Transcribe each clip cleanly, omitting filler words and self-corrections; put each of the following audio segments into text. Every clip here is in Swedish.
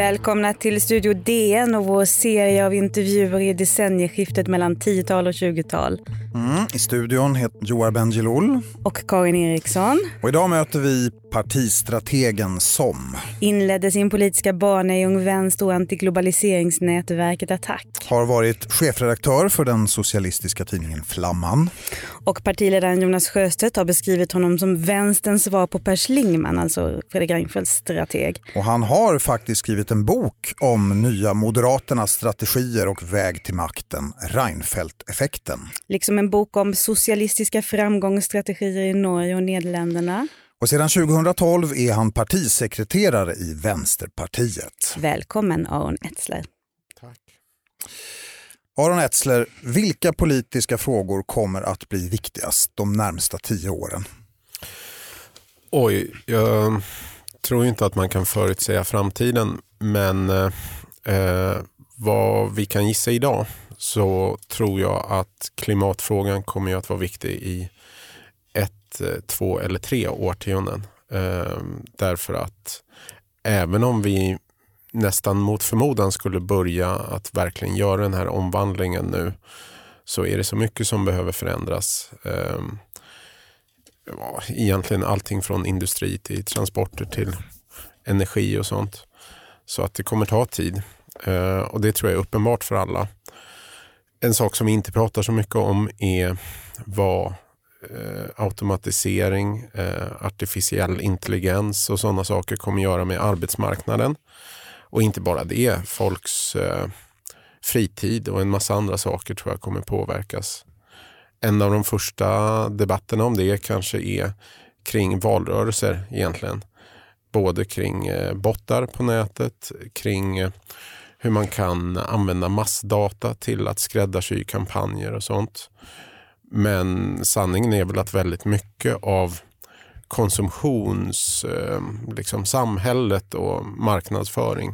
Välkomna till Studio DN och vår serie av intervjuer i decennieskiftet mellan 10-tal och 20-tal. I studion heter Joar Bendjelloul och Karin Eriksson. Och idag möter vi partistrategen som inledde sin politiska bana i Ung Vänster och antiglobaliseringsnätverket Attack. Har varit chefredaktör för den socialistiska tidningen Flamman. Och partiledaren Jonas Sjöstedt har beskrivit honom som vänsterns svar på Per Schlingmann, alltså Fredrik Reinfeldts strateg. Och han har faktiskt skrivit en bok om nya Moderaternas strategier och väg till makten, Reinfeldt-effekten. Liksom en bok om socialistiska framgångsstrategier i Norge och Nederländerna. Och sedan 2012 är han partisekreterare i Vänsterpartiet. Välkommen Aron Etzler. Tack. Aron Etzler, vilka politiska frågor kommer att bli viktigast de närmsta 10 åren? Oj, jag tror inte att man kan förutsäga framtiden, men vad vi kan gissa idag så tror jag att klimatfrågan kommer att vara viktig i 1, 2 eller 3 årtionden. Därför att även om vi nästan mot förmodan skulle börja att verkligen göra den här omvandlingen nu, så är det så mycket som behöver förändras. Egentligen allting från industri till transporter till energi och sånt. Så att det kommer ta tid. Och det tror jag är uppenbart för alla. En sak som vi inte pratar så mycket om är vad automatisering, artificiell intelligens och sådana saker kommer göra med arbetsmarknaden. Och inte bara det, folks fritid och en massa andra saker tror jag kommer påverkas. En av de första debatterna om det kanske är kring valrörelser egentligen. Både kring bottar på nätet, kring hur man kan använda massdata till att skräddarsy kampanjer och sånt. Men sanningen är väl att väldigt mycket av samhället och marknadsföring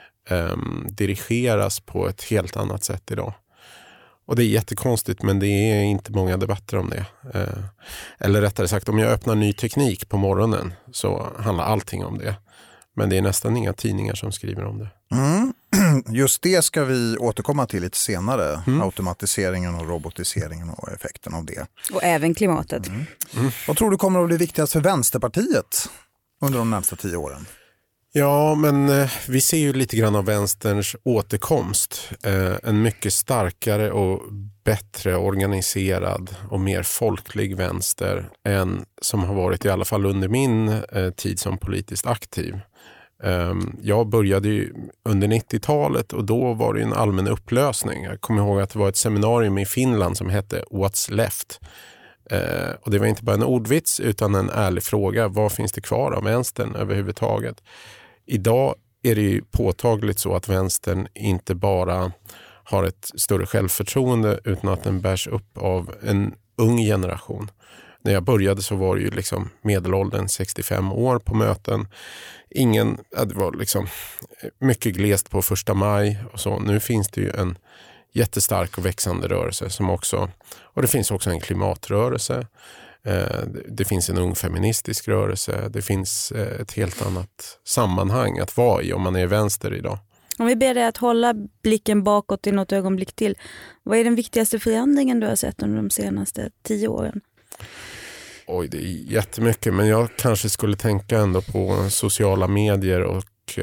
dirigeras på ett helt annat sätt idag. Och det är jättekonstigt, men det är inte många debatter om det. Eller rättare sagt, om jag öppnar ny teknik på morgonen så handlar allting om det. Men det är nästan inga tidningar som skriver om det. Just det ska vi återkomma till lite senare. Automatiseringen och robotiseringen och effekten av det. Och även klimatet. Vad tror du kommer att bli viktigast för Vänsterpartiet under de närmsta 10 åren? Ja, men vi ser ju lite grann av vänsterns återkomst. En mycket starkare och bättre organiserad och mer folklig vänster än som har varit i alla fall under min tid som politiskt aktiv. Jag började ju under 90-talet och då var det en allmän upplösning. Jag kommer ihåg att det var ett seminarium i Finland som hette What's Left? Och det var inte bara en ordvits utan en ärlig fråga. Vad finns det kvar av vänstern överhuvudtaget? Idag är det ju påtagligt så att vänstern inte bara har ett större självförtroende utan att den bärs upp av en ung generation. När jag började så var det ju liksom medelåldern 65 år på möten. Det var liksom mycket glest på 1 maj och så. Nu finns det ju en jättestark och växande rörelse som också, och det finns också en klimatrörelse. Det finns en ung feministisk rörelse. Det finns ett helt annat sammanhang att vara i om man är vänster idag. Om vi ber dig att hålla blicken bakåt i något ögonblick till. Vad är den viktigaste förändringen du har sett under de senaste 10 åren? Oj, det är jättemycket. Men jag kanske skulle tänka ändå på sociala medier och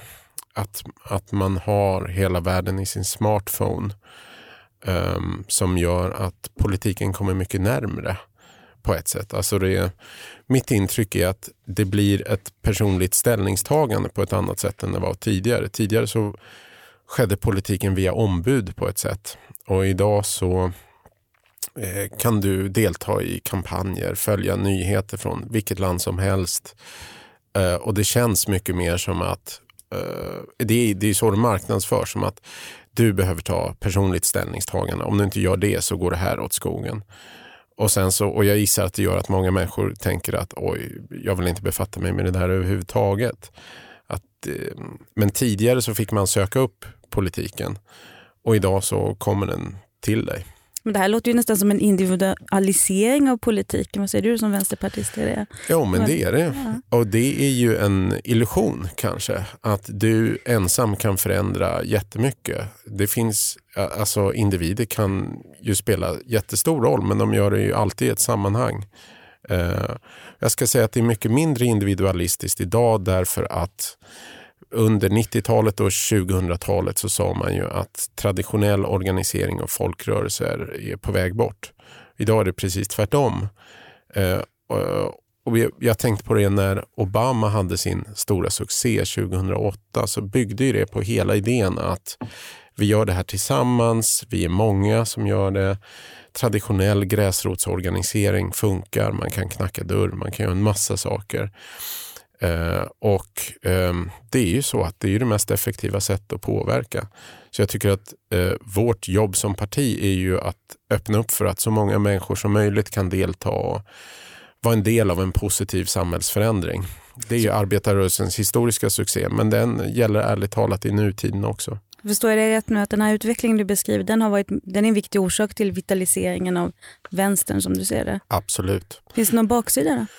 att man har hela världen i sin smartphone som gör att politiken kommer mycket närmare på ett sätt. Alltså mitt intryck är att det blir ett personligt ställningstagande på ett annat sätt än det var tidigare. Tidigare så skedde politiken via ombud på ett sätt. Och idag så kan du delta i kampanjer, följa nyheter från vilket land som helst. Och det känns mycket mer som att det är så det marknadsförs, som att du behöver ta personligt ställningstagande. Om du inte gör det så går det här åt skogen. Och jag gissar att det gör att många människor tänker att jag vill inte befatta mig med det här överhuvudtaget. Men tidigare så fick man söka upp politiken och idag så kommer den till dig. Men det här låter ju nästan som en individualisering av politiken. Vad säger du som vänsterpartist? Är det? Jo, men det är det. Ja. Och det är ju en illusion kanske. Att du ensam kan förändra jättemycket. Det finns, alltså individer kan ju spela jättestor roll, men de gör det ju alltid i ett sammanhang. Jag ska säga att det är mycket mindre individualistiskt idag därför att under 90-talet och 2000-talet så sa man ju att traditionell organisering och folkrörelser är på väg bort. Idag är det precis tvärtom. Och jag tänkte på det när Obama hade sin stora succé 2008, så byggde ju det på hela idén att vi gör det här tillsammans, vi är många som gör det. Traditionell gräsrotsorganisering funkar, man kan knacka dörr, man kan göra en massa saker. Det är ju så att det är det mest effektiva sättet att påverka. Så jag tycker att vårt jobb som parti är ju att öppna upp för att så många människor som möjligt kan delta och vara en del av en positiv samhällsförändring. Det är ju arbetarrörelsens historiska succé, men den gäller ärligt talat i nutiden också. Förstår jag det rätt nu att den här utvecklingen du beskriver, den är en viktig orsak till vitaliseringen av vänstern som du ser det? Absolut. Finns det någon baksida då?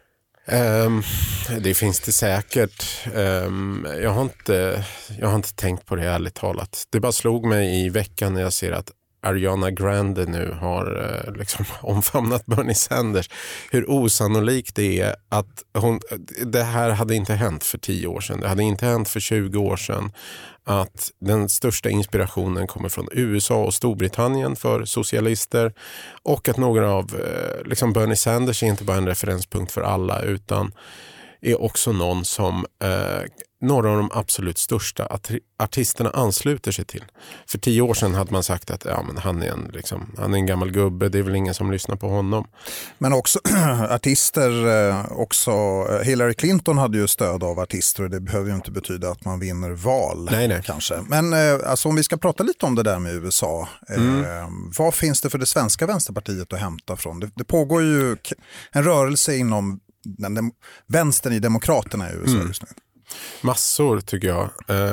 Det finns det säkert. Jag har inte tänkt på det ärligt talat. Det bara slog mig i veckan när jag ser att Ariana Grande nu har liksom omfamnat Bernie Sanders. Hur osannolikt det är att det här hade inte hänt för 10 år sedan. Det hade inte hänt för 20 år sedan. Att den största inspirationen kommer från USA och Storbritannien för socialister. Och att några av liksom Bernie Sanders är inte bara en referenspunkt för alla utan är också någon som några av de absolut största artisterna ansluter sig till. För 10 år sedan hade man sagt att men han är en gammal gubbe, det är väl ingen som lyssnar på honom. Men också artister, Hillary Clinton hade ju stöd av artister och det behöver ju inte betyda att man vinner val. Nej. Kanske. Men alltså, om vi ska prata lite om det där med USA, vad finns det för det svenska vänsterpartiet att hämta från? Det pågår ju en rörelse inom vänstern i demokraterna i USA just nu. Massor tycker jag.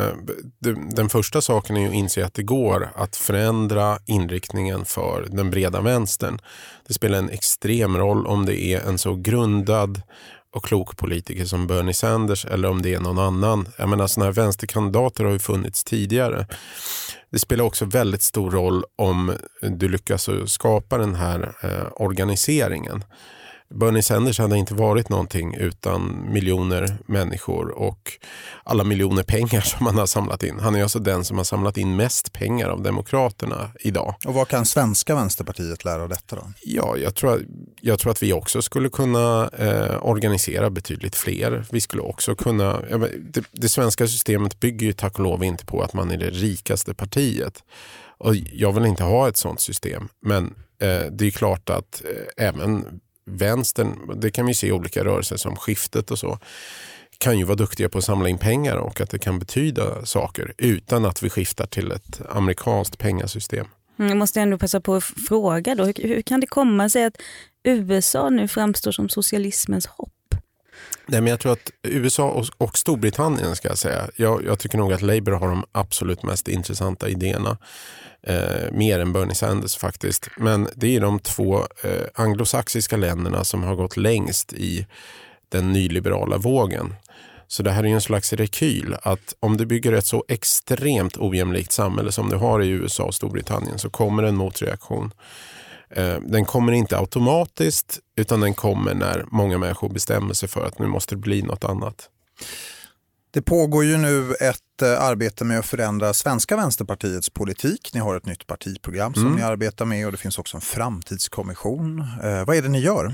Den första saken är ju att inse att det går att förändra inriktningen för den breda vänstern. Det spelar en extrem roll om det är en så grundad och klok politiker som Bernie Sanders eller om det är någon annan. Jag menar, sådana här vänsterkandidater har ju funnits tidigare. Det spelar också väldigt stor roll om du lyckas skapa den här organiseringen. Bernie Sanders hade inte varit någonting utan miljoner människor och alla miljoner pengar som man har samlat in. Han är alltså den som har samlat in mest pengar av demokraterna idag. Och vad kan svenska vänsterpartiet lära av detta då? Ja, jag tror att vi också skulle kunna organisera betydligt fler. Vi skulle också kunna... Det svenska systemet bygger ju tack och lov inte på att man är det rikaste partiet. Och jag vill inte ha ett sånt system. Men det är klart att även vänstern, det kan vi se i olika rörelser som Skiftet och så, kan ju vara duktiga på att samla in pengar och att det kan betyda saker utan att vi skiftar till ett amerikanskt pengasystem. Jag måste ändå passa på att fråga då, hur kan det komma sig att USA nu framstår som socialismens hopp? Nej, men jag tror att USA och Storbritannien ska jag säga. Jag tycker nog att Labour har de absolut mest intressanta idéerna. Mer än Bernie Sanders faktiskt. Men det är de 2 anglosaxiska länderna som har gått längst i den nyliberala vågen. Så det här är ju en slags rekyl att om du bygger ett så extremt ojämlikt samhälle som du har i USA och Storbritannien så kommer en motreaktion. Den kommer inte automatiskt utan den kommer när många människor bestämmer sig för att nu måste det bli något annat. Det pågår ju nu ett arbete med att förändra svenska vänsterpartiets politik. Ni har ett nytt partiprogram som ni arbetar med och det finns också en framtidskommission. Vad är det ni gör?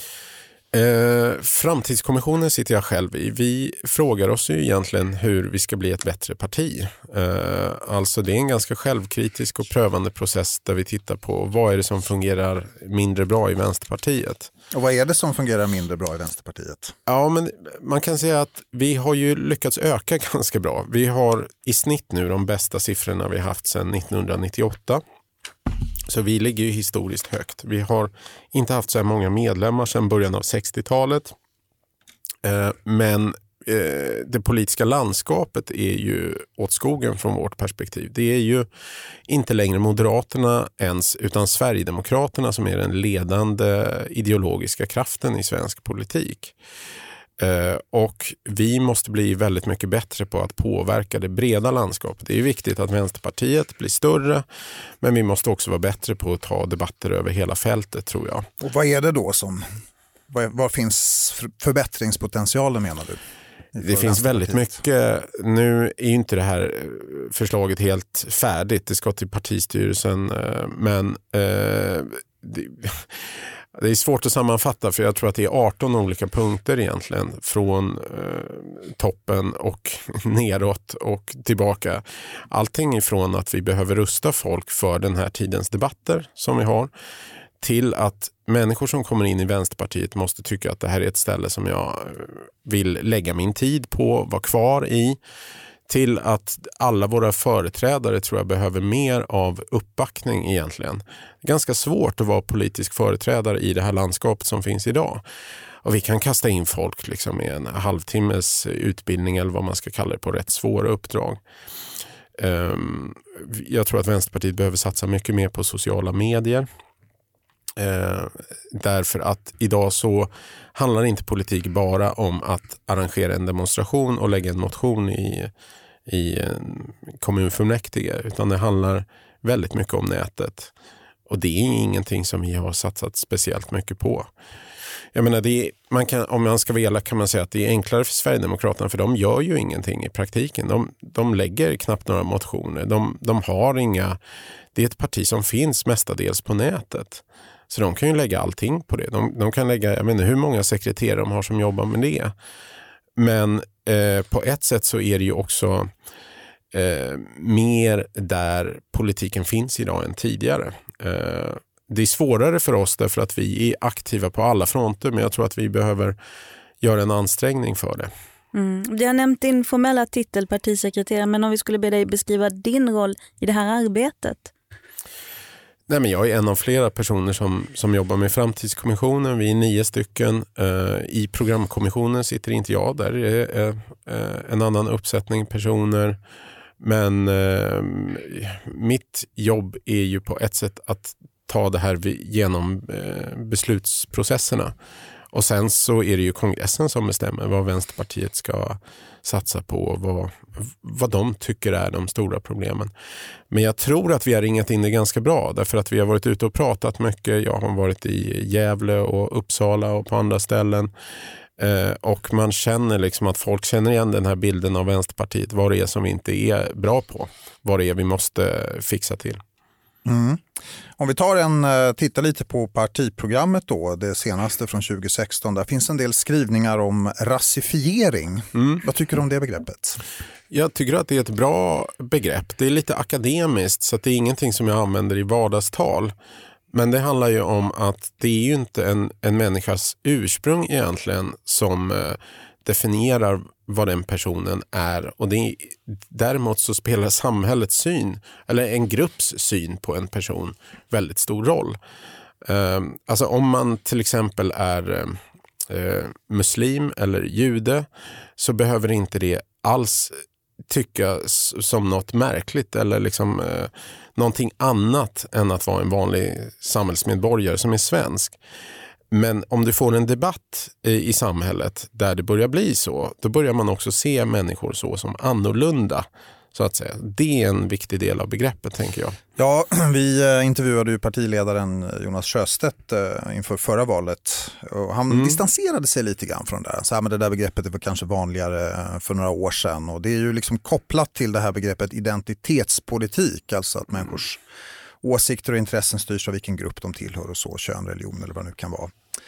Framtidskommissionen sitter jag själv i. Vi frågar oss ju egentligen hur vi ska bli ett bättre parti. Alltså det är en ganska självkritisk och prövande process där vi tittar på vad är det som fungerar mindre bra i Vänsterpartiet. Och vad är det som fungerar mindre bra i Vänsterpartiet? Ja, men man kan säga att vi har ju lyckats öka ganska bra. Vi har i snitt nu de bästa siffrorna vi haft sedan 1998. Så vi ligger ju historiskt högt. Vi har inte haft så här många medlemmar sedan början av 60-talet. Men det politiska landskapet är ju åt skogen från vårt perspektiv. Det är ju inte längre Moderaterna ens, utan Sverigedemokraterna som är den ledande ideologiska kraften i svensk politik. Och vi måste bli väldigt mycket bättre på att påverka det breda landskapet. Det är viktigt att Vänsterpartiet blir större, men vi måste också vara bättre på att ta debatter över hela fältet, tror jag. Och vad är det då vad finns förbättringspotentialen, menar du? Det finns väldigt mycket. Nu är inte det här förslaget helt färdigt. Det ska till partistyrelsen, men det är svårt att sammanfatta, för jag tror att det är 18 olika punkter egentligen från toppen och neråt och tillbaka. Allting ifrån att vi behöver rusta folk för den här tidens debatter som vi har, till att människor som kommer in i Vänsterpartiet måste tycka att det här är ett ställe som jag vill lägga min tid på, vara kvar i, till att alla våra företrädare tror jag behöver mer av uppbackning egentligen. Det är ganska svårt att vara politisk företrädare i det här landskapet som finns idag. Och vi kan kasta in folk liksom med en halvtimmes utbildning eller vad man ska kalla det på rätt svåra uppdrag. Jag tror att Vänsterpartiet behöver satsa mycket mer på sociala medier. Därför att idag så handlar inte politik bara om att arrangera en demonstration och lägga en motion i kommunfullmäktige, utan det handlar väldigt mycket om nätet, och det är ingenting som vi har satsat speciellt mycket på. Jag menar, om man ska vara, kan man säga att det är enklare för Sverigedemokraterna, för de gör ju ingenting i praktiken. De lägger knappt några motioner. De har inga. Det är ett parti som finns mestadels på nätet. Så de kan ju lägga allting på det. De kan lägga, jag menar hur många sekreterare de har som jobbar med det. Men på ett sätt så är det ju också mer där politiken finns idag än tidigare. Det är svårare för oss därför att vi är aktiva på alla fronter, men jag tror att vi behöver göra en ansträngning för det. Jag har nämnt din formella titel partisekreterare, men om vi skulle be dig beskriva din roll i det här arbetet? Nej, men jag är en av flera personer som jobbar med Framtidskommissionen. Vi är 9 stycken. I programkommissionen sitter inte jag. Där är en annan uppsättning personer. Men mitt jobb är ju på ett sätt att ta det här genom beslutsprocesserna. Och sen så är det ju kongressen som bestämmer vad Vänsterpartiet ska satsa på och vad de tycker är de stora problemen. Men jag tror att vi har ringat in det ganska bra, därför att vi har varit ute och pratat mycket. Jag har varit i Gävle och Uppsala och på andra ställen. Och man känner liksom att folk känner igen den här bilden av Vänsterpartiet. Vad det är som vi inte är bra på. Vad det är vi måste fixa till. Om vi tittar lite på partiprogrammet då, det senaste från 2016, där finns en del skrivningar om rasifiering. Vad tycker du om det begreppet? Jag tycker att det är ett bra begrepp. Det är lite akademiskt, så att det är ingenting som jag använder i vardagstal. Men det handlar ju om att det är ju inte en människas ursprung egentligen som definierar vad den personen är. Och däremot så spelar samhällets syn, eller en grupps syn på en person, väldigt stor roll. Alltså om man till exempel är muslim eller jude, så behöver inte det alls tyckas som något märkligt eller liksom någonting annat än att vara en vanlig samhällsmedborgare som är svensk. Men om du får en debatt i samhället där det börjar bli så, då börjar man också se människor så som annorlunda, så att säga. Det är en viktig del av begreppet, tänker jag. Ja, vi intervjuade ju partiledaren Jonas Sjöstedt inför förra valet. Och han distanserade sig lite grann från det. Så här, men det där begreppet var kanske vanligare för några år sedan. Och det är ju liksom kopplat till det här begreppet identitetspolitik. Alltså att människors åsikter och intressen styrs av vilken grupp de tillhör och så, kön, religion eller vad det nu kan vara.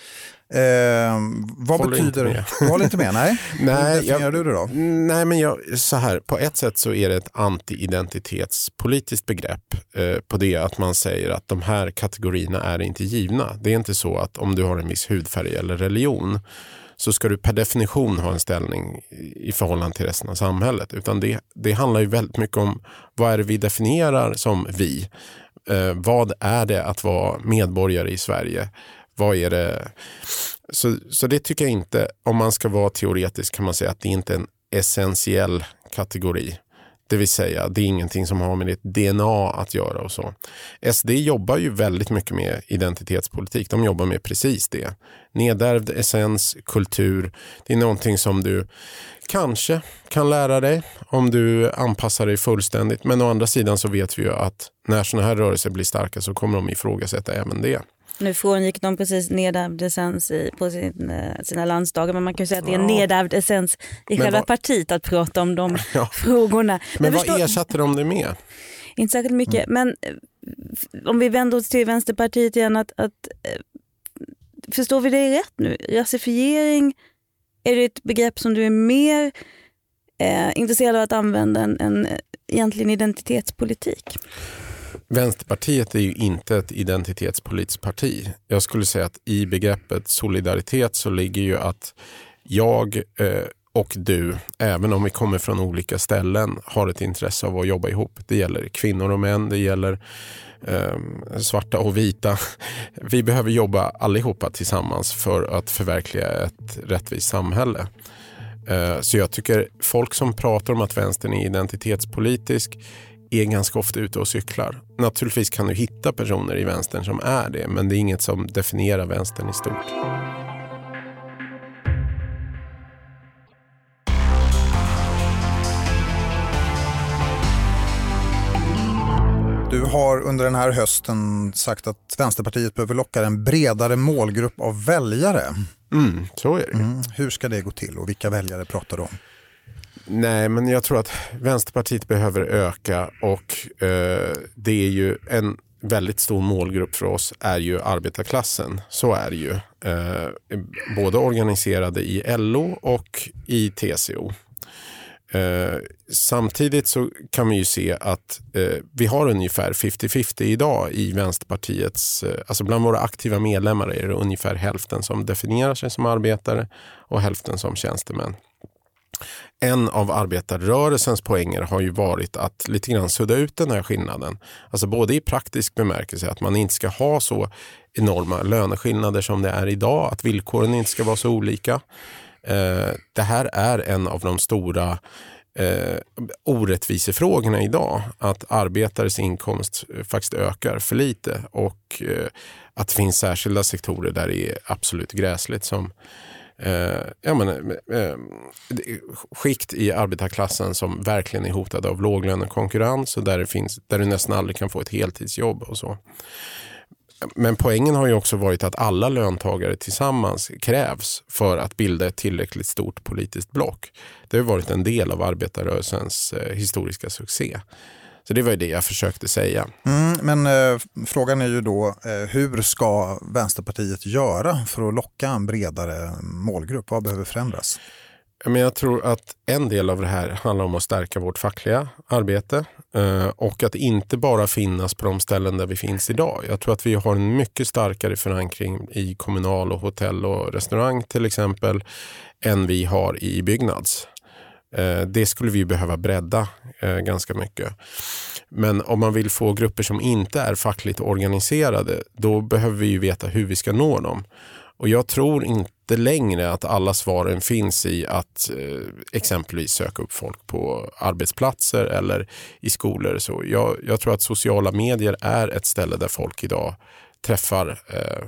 Vad håller betyder det? Du håller inte med? Nej. Nej, hur definierar du det då? Nej, men så här, på ett sätt så är det ett anti-identitetspolitiskt begrepp på det att man säger att de här kategorierna är inte givna. Det är inte så att om du har en viss hudfärg eller religion så ska du per definition ha en ställning i förhållande till resten av samhället. Utan det handlar ju väldigt mycket om vad är det vi definierar som vi. Vad är det att vara medborgare i Sverige? Vad är det Så det tycker jag inte, om man ska vara teoretisk kan man säga att det inte är en essentiell kategori. Det vill säga, det är ingenting som har med ditt DNA att göra och så. SD jobbar ju väldigt mycket med identitetspolitik. De jobbar med precis det. Nedärvd essens, kultur. Det är någonting som du kanske kan lära dig om du anpassar dig fullständigt. Men å andra sidan så vet vi ju att när sådana här rörelser blir starka så kommer de ifrågasätta även det. Nu frångick de precis nedärvd essens på sina landsdagar, men man kan ju säga att det är nedärvd essens i själva partiet att prata om de frågorna. Men vad ersatte de det med? Inte särskilt mycket, men om vi vänder oss till Vänsterpartiet igen, att förstår vi det rätt nu? Rasifiering, är det ett begrepp som du är mer intresserad av att använda än egentligen identitetspolitik? Vänsterpartiet är ju inte ett identitetspolitiskt parti. Jag skulle säga att i begreppet solidaritet så ligger ju att jag och du, även om vi kommer från olika ställen, har ett intresse av att jobba ihop. Det gäller kvinnor och män, det gäller svarta och vita. Vi behöver jobba allihopa tillsammans för att förverkliga ett rättvist samhälle. Så jag tycker folk som pratar om att vänstern är identitetspolitisk är ganska ofta ute och cyklar. Naturligtvis kan du hitta personer i vänstern som är det, men det är inget som definierar vänstern i stort. Du har under den här hösten sagt att Vänsterpartiet behöver locka en bredare målgrupp av väljare. Så är det. Hur ska det gå till och vilka väljare pratar du om? Nej, men jag tror att Vänsterpartiet behöver öka och det är ju en väldigt stor målgrupp för oss är ju arbetarklassen. Så är det ju. Både organiserade i LO och i TCO. Samtidigt så kan vi ju se att vi har ungefär 50-50 idag i Vänsterpartiets, alltså bland våra aktiva medlemmar är det ungefär hälften som definierar sig som arbetare och hälften som tjänstemän. En av arbetarrörelsens poänger har ju varit att lite grann sudda ut den här skillnaden. Alltså både i praktisk bemärkelse att man inte ska ha så enorma löneskillnader som det är idag, att villkoren inte ska vara så olika. Det här är en av de stora orättvisefrågorna idag, att arbetares inkomst faktiskt ökar för lite och att det finns särskilda sektorer där det är absolut gräsligt som skikt i arbetarklassen som verkligen är hotade av låglönekonkurrens och där du nästan aldrig kan få ett heltidsjobb och så. Men poängen har ju också varit att alla löntagare tillsammans krävs för att bilda ett tillräckligt stort politiskt block. Det har varit en del av arbetarrörelsens historiska succé. Så det var ju det jag försökte säga. Men frågan är ju då, hur ska Vänsterpartiet göra för att locka en bredare målgrupp? Vad behöver förändras? Men jag tror att en del av det här handlar om att stärka vårt fackliga arbete och att inte bara finnas på de ställen där vi finns idag. Jag tror att vi har en mycket starkare förankring i kommunal och hotell och restaurang till exempel än vi har i Byggnads. Det skulle vi behöva bredda ganska mycket. Men om man vill få grupper som inte är fackligt organiserade, då behöver vi ju veta hur vi ska nå dem. Och jag tror inte längre att alla svaren finns i att exempelvis söka upp folk på arbetsplatser eller i skolor. Så jag tror att sociala medier är ett ställe där folk idag träffar,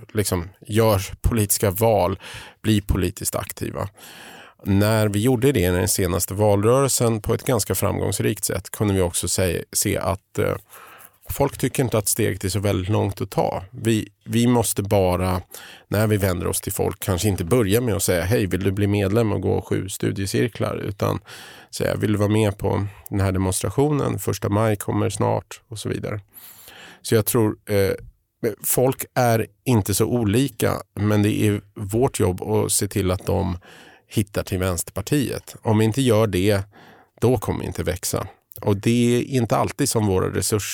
gör politiska val, blir politiskt aktiva. När vi gjorde det i den senaste valrörelsen på ett ganska framgångsrikt sätt kunde vi också se att folk tycker inte att steget är så väldigt långt att ta. Vi måste bara, när vi vänder oss till folk, kanske inte börja med att säga hej, vill du bli medlem och gå 7 studiecirklar, utan säga vill du vara med på den här demonstrationen, 1 maj kommer snart och så vidare. Så jag tror folk är inte så olika, men det är vårt jobb att se till att de hittar till Vänsterpartiet. Om vi inte gör det, då kommer vi inte växa. Och det är inte alltid som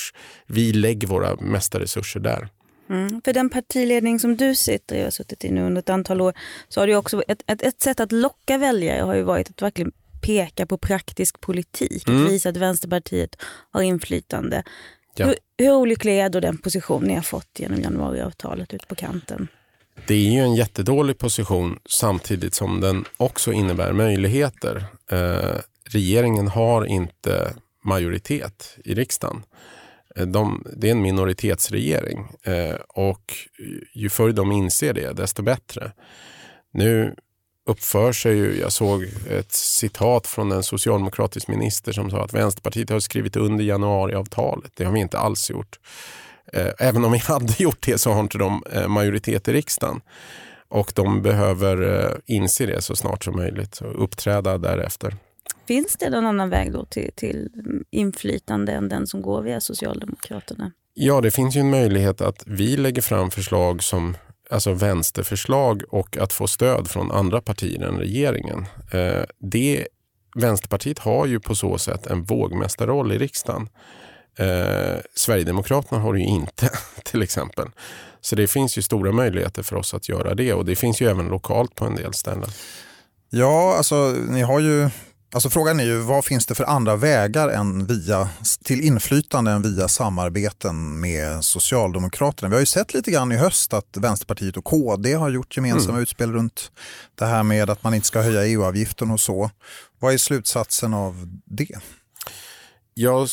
vi lägger våra mesta resurser där. För den partiledning som du sitter i och har suttit i nu under ett antal år, så har det också ett sätt att locka väljare har ju varit att verkligen peka på praktisk politik. Att visa att Vänsterpartiet har inflytande. Ja. Hur olycklig är då den position ni har fått genom januariavtalet ut på kanten? Det är ju en jättedålig position samtidigt som den också innebär möjligheter. Regeringen har inte majoritet i riksdagen. Det är en minoritetsregering och ju förr de inser det, desto bättre. Nu uppför sig ju, jag såg ett citat från en socialdemokratisk minister som sa att Vänsterpartiet har skrivit under januariavtalet. Det har vi inte alls gjort. Även om vi hade gjort det så har inte de majoritet i riksdagen. Och de behöver inse det så snart som möjligt och uppträda därefter. Finns det någon annan väg då till inflytande än den som går via Socialdemokraterna? Ja, det finns ju en möjlighet att vi lägger fram förslag som, alltså vänsterförslag, och att få stöd från andra partier än regeringen. Vänsterpartiet har ju på så sätt en vågmästarroll i riksdagen. Sverigedemokraterna har det ju inte till exempel. Så det finns ju stora möjligheter för oss att göra det, och det finns ju även lokalt på en del ställen. Ja, alltså ni har ju, alltså frågan är ju vad finns det för andra vägar än till inflytande än via samarbeten med Socialdemokraterna. Vi har ju sett lite grann i höst att Vänsterpartiet och KD har gjort gemensamma utspel runt det här med att man inte ska höja EU-avgiften och så. Vad är slutsatsen av det? Ja,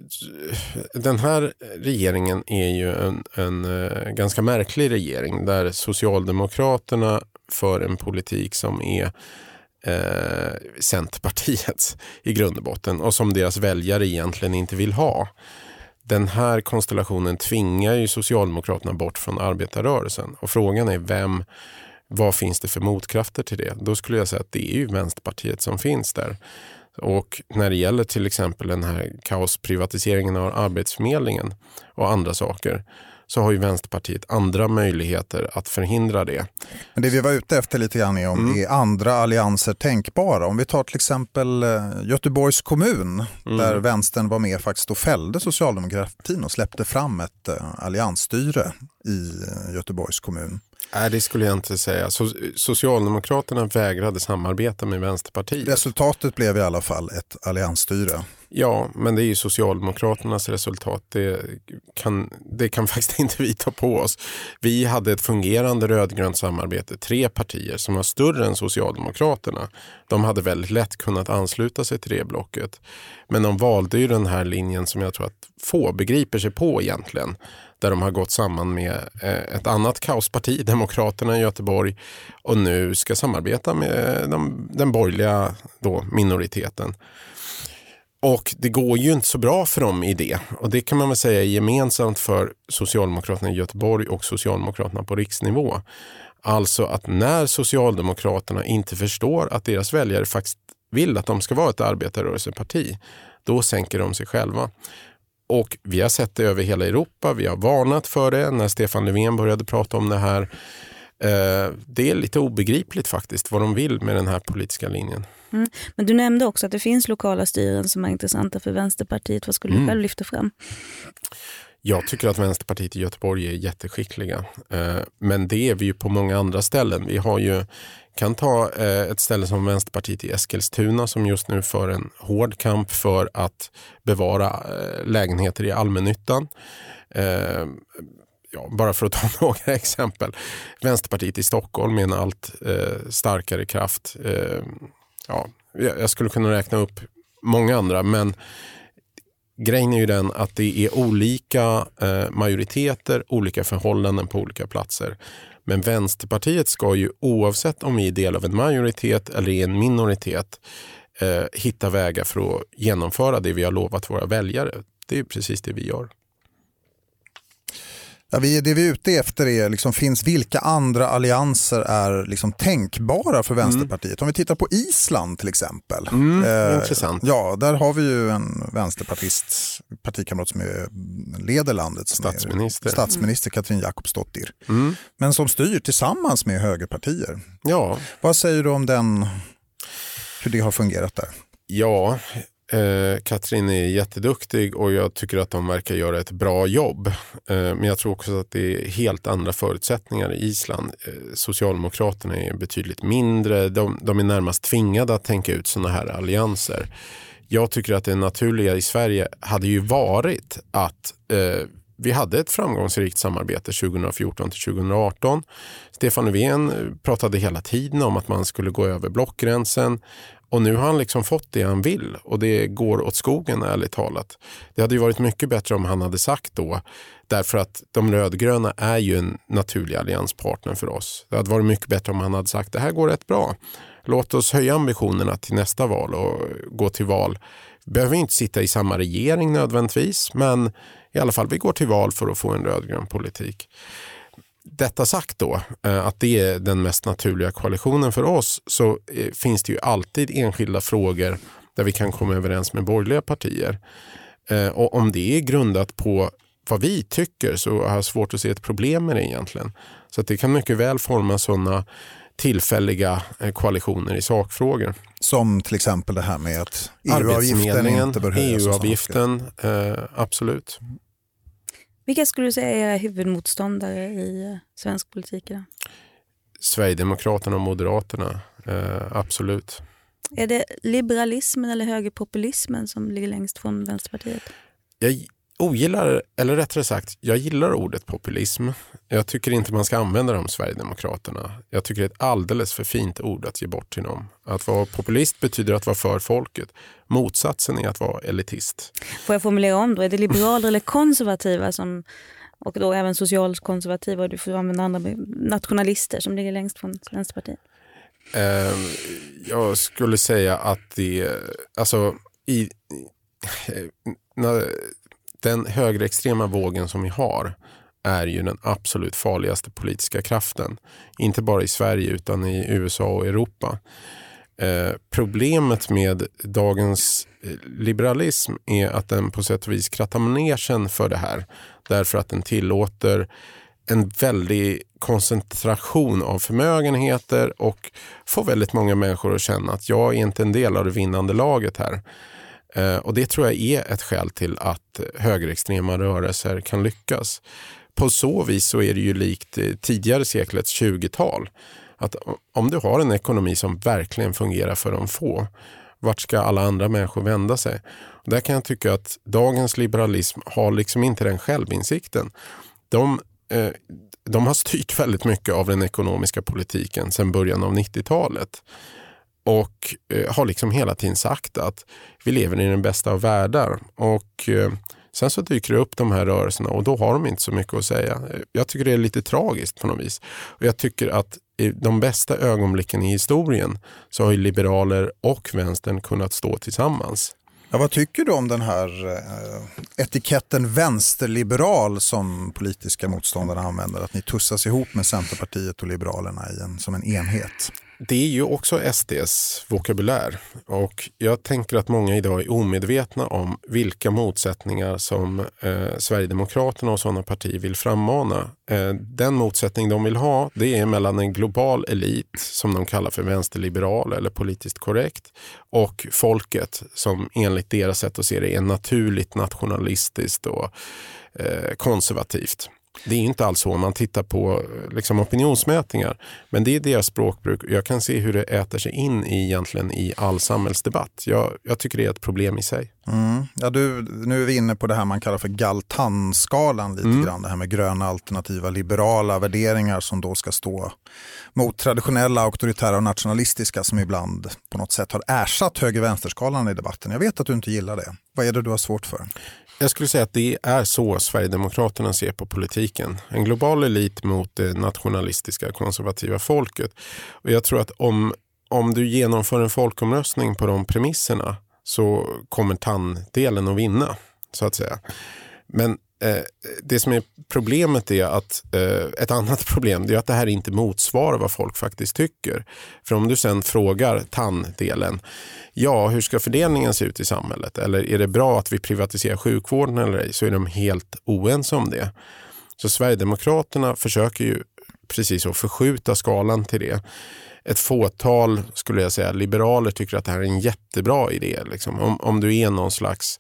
den här regeringen är ju en ganska märklig regering där Socialdemokraterna för en politik som är Centerpartiets i grund och botten och som deras väljare egentligen inte vill ha. Den här konstellationen tvingar ju Socialdemokraterna bort från arbetarrörelsen, och frågan är vad finns det för motkrafter till det? Då skulle jag säga att det är ju Vänsterpartiet som finns där. Och när det gäller till exempel den här kaosprivatiseringen av Arbetsförmedlingen och andra saker, så har ju Vänsterpartiet andra möjligheter att förhindra det. Men det vi var ute efter lite grann är andra allianser tänkbara. Om vi tar till exempel Göteborgs kommun där vänstern var med faktiskt och fällde socialdemokratin och släppte fram ett alliansstyre i Göteborgs kommun. Nej, det skulle jag inte säga. Socialdemokraterna vägrade samarbeta med Vänsterpartiet. Resultatet blev i alla fall ett alliansstyre. Ja, men det är ju Socialdemokraternas resultat. Det kan faktiskt inte vi ta på oss. Vi hade ett fungerande rödgrönt samarbete. 3 partier som var större än Socialdemokraterna. De hade väldigt lätt kunnat ansluta sig till det blocket. Men de valde ju den här linjen som jag tror att få begriper sig på egentligen. Där de har gått samman med ett annat kaosparti, Demokraterna i Göteborg, och nu ska samarbeta med den borgerliga minoriteten. Och det går ju inte så bra för dem i det. Och det kan man väl säga är gemensamt för Socialdemokraterna i Göteborg och Socialdemokraterna på riksnivå. Alltså att när Socialdemokraterna inte förstår att deras väljare faktiskt vill att de ska vara ett arbetarrörelseparti, då sänker de sig själva. Och vi har sett det över hela Europa. Vi har varnat för det när Stefan Löfven började prata om det här. Det är lite obegripligt faktiskt vad de vill med den här politiska linjen. Men du nämnde också att det finns lokala styren som är intressanta för Vänsterpartiet. Vad skulle du själv lyfta fram? Jag tycker att Vänsterpartiet i Göteborg är jätteskickliga. Men det är vi ju på många andra ställen. Vi kan ta ett ställe som Vänsterpartiet i Eskilstuna som just nu för en hård kamp för att bevara lägenheter i allmännyttan. Bara för att ta några exempel. Vänsterpartiet i Stockholm med en allt starkare kraft. Jag skulle kunna räkna upp många andra, men grejen är ju den att det är olika majoriteter, olika förhållanden på olika platser. Men Vänsterpartiet ska ju oavsett om vi är del av en majoritet eller är en minoritet hitta vägar för att genomföra det vi har lovat våra väljare. Det är precis det vi gör. Ja, det vi är ute efter är liksom, vilka andra allianser är liksom tänkbara för Vänsterpartiet. Om vi tittar på Island till exempel. Intressant. Ja, där har vi ju en partikamrat som leder landet. Statsminister Katrin Jakobsdottir. Men som styr tillsammans med högerpartier. Ja. Vad säger du om hur det har fungerat där? Ja, Katrin är jätteduktig och jag tycker att de verkar göra ett bra jobb. Men jag tror också att det är helt andra förutsättningar i Island. Socialdemokraterna är betydligt mindre. De är närmast tvingade att tänka ut såna här allianser. Jag tycker att det naturliga i Sverige hade ju varit att vi hade ett framgångsrikt samarbete 2014 till 2018. Stefan Löfven pratade hela tiden om att man skulle gå över blockgränsen. Och nu har han liksom fått det han vill. Och det går åt skogen, ärligt talat. Det hade ju varit mycket bättre om han hade sagt då. Därför att de rödgröna är ju en naturlig allianspartner för oss. Det hade varit mycket bättre om han hade sagt det här går rätt bra. Låt oss höja ambitionerna till nästa val och gå till val. Vi behöver inte sitta i samma regering nödvändigtvis. Men i alla fall vi går till val för att få en rödgrön politik. Detta sagt då, att det är den mest naturliga koalitionen för oss, så finns det ju alltid enskilda frågor där vi kan komma överens med borgerliga partier. Och om det är grundat på vad vi tycker så har jag svårt att se ett problem med det egentligen. Så att det kan mycket väl forma sådana tillfälliga koalitioner i sakfrågor. Som till exempel det här med att EU-avgiften inte bör höjas. EU-avgiften, absolut. Vilka skulle du säga är era huvudmotståndare i svensk politik idag? Sverigedemokraterna och Moderaterna, absolut. Är det liberalismen eller högerpopulismen som ligger längst från Vänsterpartiet? Jag ogillar, eller rättare sagt, jag gillar ordet populism. Jag tycker inte man ska använda det om Sverigedemokraterna. Jag tycker det är ett alldeles för fint ord att ge bort till dem. Att vara populist betyder att vara för folket. Motsatsen är att vara elitist. Får jag formulera om då? Är det liberaler eller konservativa som, och då även socialkonservativa, och du får använda andra nationalister som ligger längst från Vänsterpartiet? Jag skulle säga att det, alltså den högerextrema vågen som vi har är ju den absolut farligaste politiska kraften. Inte bara i Sverige utan i USA och Europa. Problemet med dagens liberalism är att den på sätt och vis krattar manegen för det här. Därför att den tillåter en väldig koncentration av förmögenheter och får väldigt många människor att känna att jag är inte en del av det vinnande laget här. Och det tror jag är ett skäl till att högerextrema rörelser kan lyckas. På så vis så är det ju likt tidigare seklets 20-tal. Att om du har en ekonomi som verkligen fungerar för de få, vart ska alla andra människor vända sig? Och där kan jag tycka att dagens liberalism har liksom inte den självinsikten. De har styrt väldigt mycket av den ekonomiska politiken sedan början av 90-talet. Och har liksom hela tiden sagt att vi lever i den bästa av världar. Och sen så dyker det upp de här rörelserna och då har de inte så mycket att säga. Jag tycker det är lite tragiskt på något vis. Och jag tycker att i de bästa ögonblicken i historien så har ju liberaler och vänstern kunnat stå tillsammans. Ja, vad tycker du om den här etiketten vänsterliberal som politiska motståndarna använder? Att ni tussas ihop med Centerpartiet och Liberalerna som en enhet? Det är ju också SDs vokabulär och jag tänker att många idag är omedvetna om vilka motsättningar som Sverigedemokraterna och sådana partier vill frammana. Den motsättning de vill ha, det är mellan en global elit som de kallar för vänsterliberal eller politiskt korrekt och folket som enligt deras sätt att se det är naturligt nationalistiskt och konservativt. Det är inte alls så om man tittar på liksom opinionsmätningar. Men det är deras språkbruk. Jag kan se hur det äter sig in egentligen i all samhällsdebatt. Jag tycker det är ett problem i sig. Ja, nu är vi inne på det här man kallar för Galtan-skalan lite grann. Det här med gröna alternativa liberala värderingar som då ska stå mot traditionella auktoritära och nationalistiska som ibland på något sätt har ersatt höger-vänsterskalan i debatten. Jag vet att du inte gillar det. Vad är det du har svårt för? Jag skulle säga att det är så Sverigedemokraterna ser på politiken. En global elit mot det nationalistiska konservativa folket. Och jag tror att om du genomför en folkomröstning på de premisserna så kommer tanndelen att vinna, så att säga. Men det som är problemet är att ett annat problem är att det här inte motsvarar vad folk faktiskt tycker. För om du sen frågar tanddelen, ja, hur ska fördelningen se ut i samhället? Eller är det bra att vi privatiserar sjukvården eller ej? Så är de helt oense om det. Så Sverigedemokraterna försöker ju precis att förskjuta skalan till det. Ett fåtal, skulle jag säga, liberaler tycker att det här är en jättebra idé. Liksom. Om du är någon slags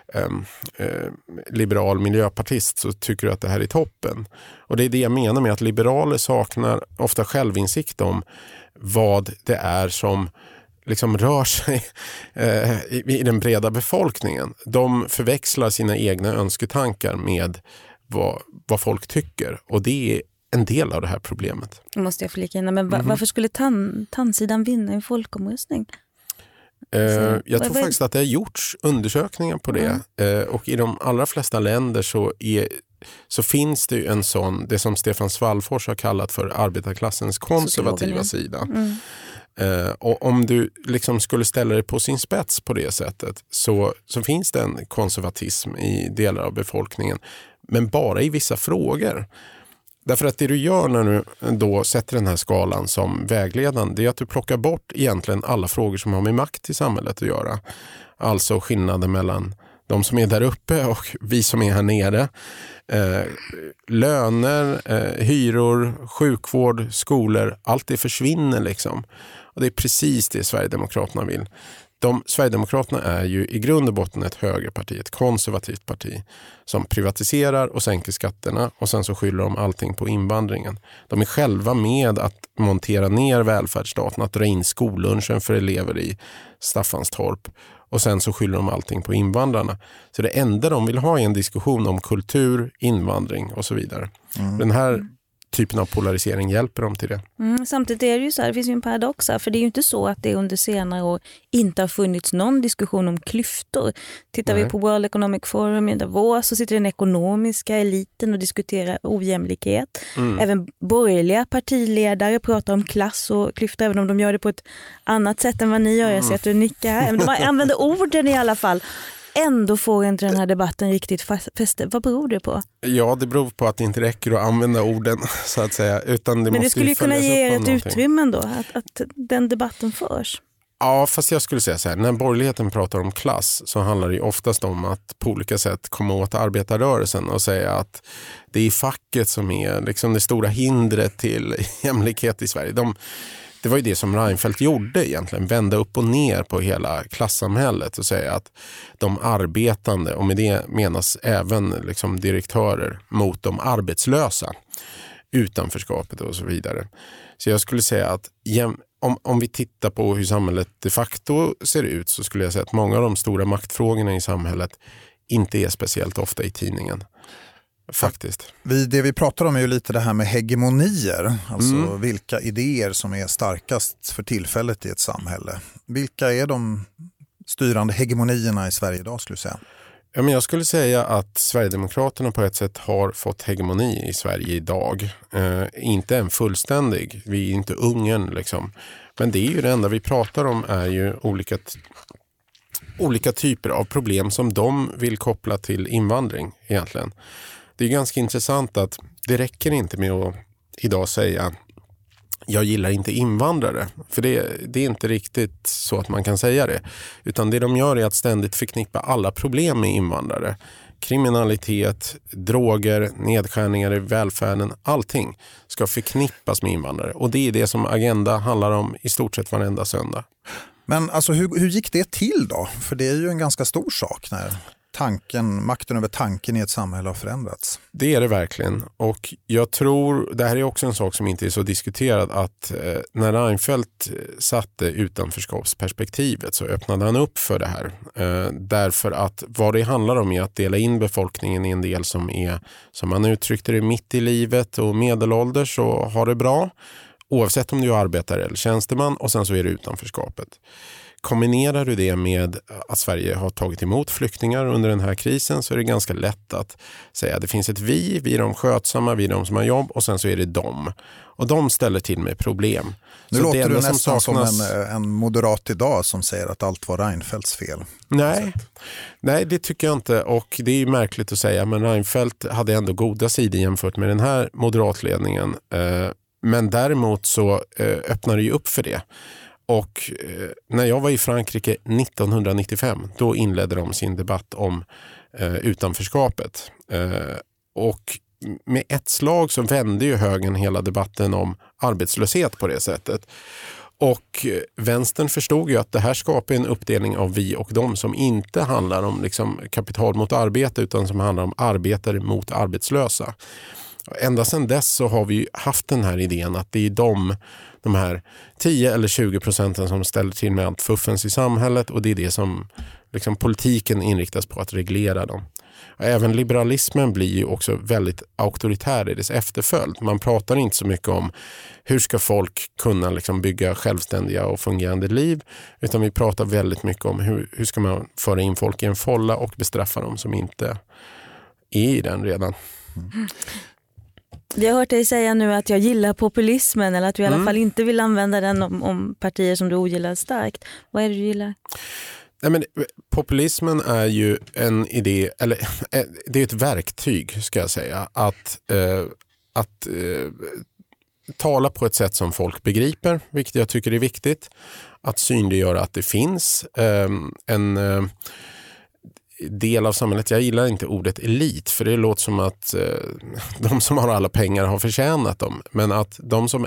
liberal miljöpartist så tycker du att det här är toppen. Och det är det jag menar med att liberaler saknar ofta självinsikt om vad det är som liksom rör sig i den breda befolkningen. De förväxlar sina egna önsketankar med vad folk tycker. Och det är en del av det här problemet. Måste jag flika in. Men varför skulle tandsidan vinna en folkomröstning? Jag tror faktiskt att det har gjorts undersökningar på det. Och i de allra flesta länder så finns det ju en sån, det som Stefan Svallfors har kallat för arbetarklassens konservativa sida. Och om du liksom skulle ställa dig på sin spets på det sättet så finns det en konservatism i delar av befolkningen, men bara i vissa frågor. Därför att det du gör när du då sätter den här skalan som vägledande, det är att du plockar bort egentligen alla frågor som har med makt i samhället att göra. Alltså skillnaden mellan de som är där uppe och vi som är här nere. Löner, hyror, sjukvård, skolor, allt det försvinner liksom. Och det är precis det Sverigedemokraterna vill. Sverigedemokraterna är ju i grund och botten ett högerparti, ett konservativt parti som privatiserar och sänker skatterna och sen så skyller de allting på invandringen. De är själva med att montera ner välfärdsstaten, att dra in skollunchen för elever i Staffanstorp och sen så skyller de allting på invandrarna. Så det enda de vill ha är en diskussion om kultur, invandring och så vidare. Den här typen av polarisering hjälper dem till det. Samtidigt är det ju så här, det finns ju en paradox här, för det är ju inte så att det under senare år inte har funnits någon diskussion om klyftor. Tittar vi på World Economic Forum i Davos så sitter den ekonomiska eliten och diskuterar ojämlikhet. Även borgerliga partiledare pratar om klass och klyftor, även om de gör det på ett annat sätt än vad ni gör. Jag ser att du nickar här. Men de använder orden i alla fall. Ändå får inte den här debatten riktigt fäste. Vad beror det på? Ja, det beror på att det inte räcker att använda orden så att säga. Utan det men det måste skulle ju kunna ge er ett utrymme då, att den debatten förs. Ja, fast jag skulle säga så här, när borgerligheten pratar om klass så handlar det ju oftast om att på olika sätt komma åt arbetarrörelsen och säga att det är facket som är liksom det stora hindret till jämlikhet i Sverige. Det var ju det som Reinfeldt gjorde egentligen, vända upp och ner på hela klassamhället och säga att de arbetande, och med det menas även liksom direktörer mot de arbetslösa, utanförskapet och så vidare. Så jag skulle säga att om vi tittar på hur samhället de facto ser ut så skulle jag säga att många av de stora maktfrågorna i samhället inte är speciellt ofta i tidningen. Faktiskt. Det vi pratar om är ju lite det här med hegemonier, alltså vilka idéer som är starkast för tillfället i ett samhälle. Vilka är de styrande hegemonierna i Sverige idag skulle du säga? Ja, men jag skulle säga att Sverigedemokraterna på ett sätt har fått hegemoni i Sverige idag. Inte en fullständig, vi är inte Ungern liksom. Men det är ju det enda vi pratar om är ju olika typer av problem som de vill koppla till invandring egentligen. Det är ganska intressant att det räcker inte med att idag säga jag gillar inte invandrare. För det är inte riktigt så att man kan säga det. Utan det de gör är att ständigt förknippa alla problem med invandrare. Kriminalitet, droger, nedskärningar i välfärden, allting ska förknippas med invandrare. Och det är det som Agenda handlar om i stort sett varenda söndag. Men alltså hur gick det till då? För det är ju en ganska stor sak när makten över tanken i ett samhälle har förändrats. Det är det verkligen. Och jag tror, det här är också en sak som inte är så diskuterad, att när Reinfeldt satte utanförskapsperspektivet så öppnade han upp för det här. Därför att vad det handlar om är att dela in befolkningen i en del som är, som man uttryckte det, mitt i livet och medelålders och har det bra. Oavsett om du är arbetare eller tjänsteman, och sen så är det utanförskapet. Kombinerar du det med att Sverige har tagit emot flyktingar under den här krisen så är det ganska lätt att säga att det finns ett vi är de skötsamma, vi är de som har jobb och sen så är det de. Och de ställer till med problem. Nu så låter du nästan som en moderat idag som säger att allt var Reinfeldts fel. Nej, det tycker jag inte, och det är ju märkligt att säga, men Reinfeldt hade ändå goda sidor jämfört med den här moderatledningen. Men däremot så öppnar det ju upp för det. Och när jag var i Frankrike 1995, då inledde de sin debatt om utanförskapet. Och med ett slag så vände ju högern hela debatten om arbetslöshet på det sättet. Och vänstern förstod ju att det här skapar en uppdelning av vi och dem som inte handlar om liksom kapital mot arbete utan som handlar om arbetare mot arbetslösa. Ända sedan dess så har vi haft den här idén att det är de här 10 eller 20% som ställer till med allt fuffens i samhället, och det är det som liksom politiken inriktas på att reglera dem. Även liberalismen blir ju också väldigt auktoritär i dess efterföljd. Man pratar inte så mycket om hur ska folk kunna liksom bygga självständiga och fungerande liv, utan vi pratar väldigt mycket om hur ska man föra in folk i en folla och bestraffa dem som inte är i den redan. Jag har hört dig säga nu att jag gillar populismen, eller att du i alla fall inte vill använda den om partier som du ogillar starkt. Vad är det du gillar? Nej, men populismen är ju en idé, eller det är ett verktyg ska jag säga, att tala på ett sätt som folk begriper, vilket jag tycker är viktigt. Att synliggöra att det finns en del av samhället. Jag gillar inte ordet elit, för det låter som att de som har alla pengar har förtjänat dem. Men att de som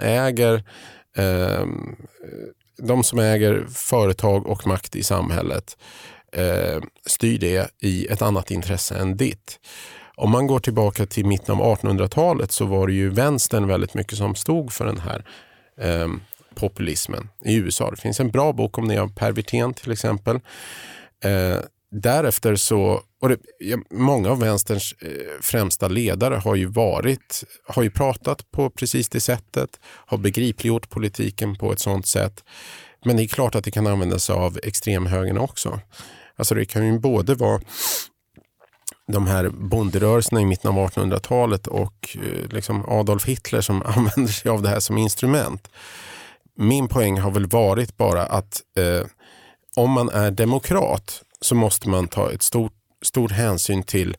äger företag och makt i samhället styr det i ett annat intresse än ditt. Om man går tillbaka till mitten av 1800-talet så var det ju vänstern väldigt mycket som stod för den här populismen i USA. Det finns en bra bok om det av Per Wirtén till exempel. Därefter så, många av vänsterns främsta ledare har ju pratat på precis det sättet, har begripliggjort politiken på ett sådant sätt. Men det är klart att det kan användas av extremhögern också. Alltså det kan ju både vara de här bonderörelserna i mitten av 1800-talet och liksom Adolf Hitler som använder sig av det här som instrument. Min poäng har väl varit bara att om man är demokrat så måste man ta ett stor hänsyn till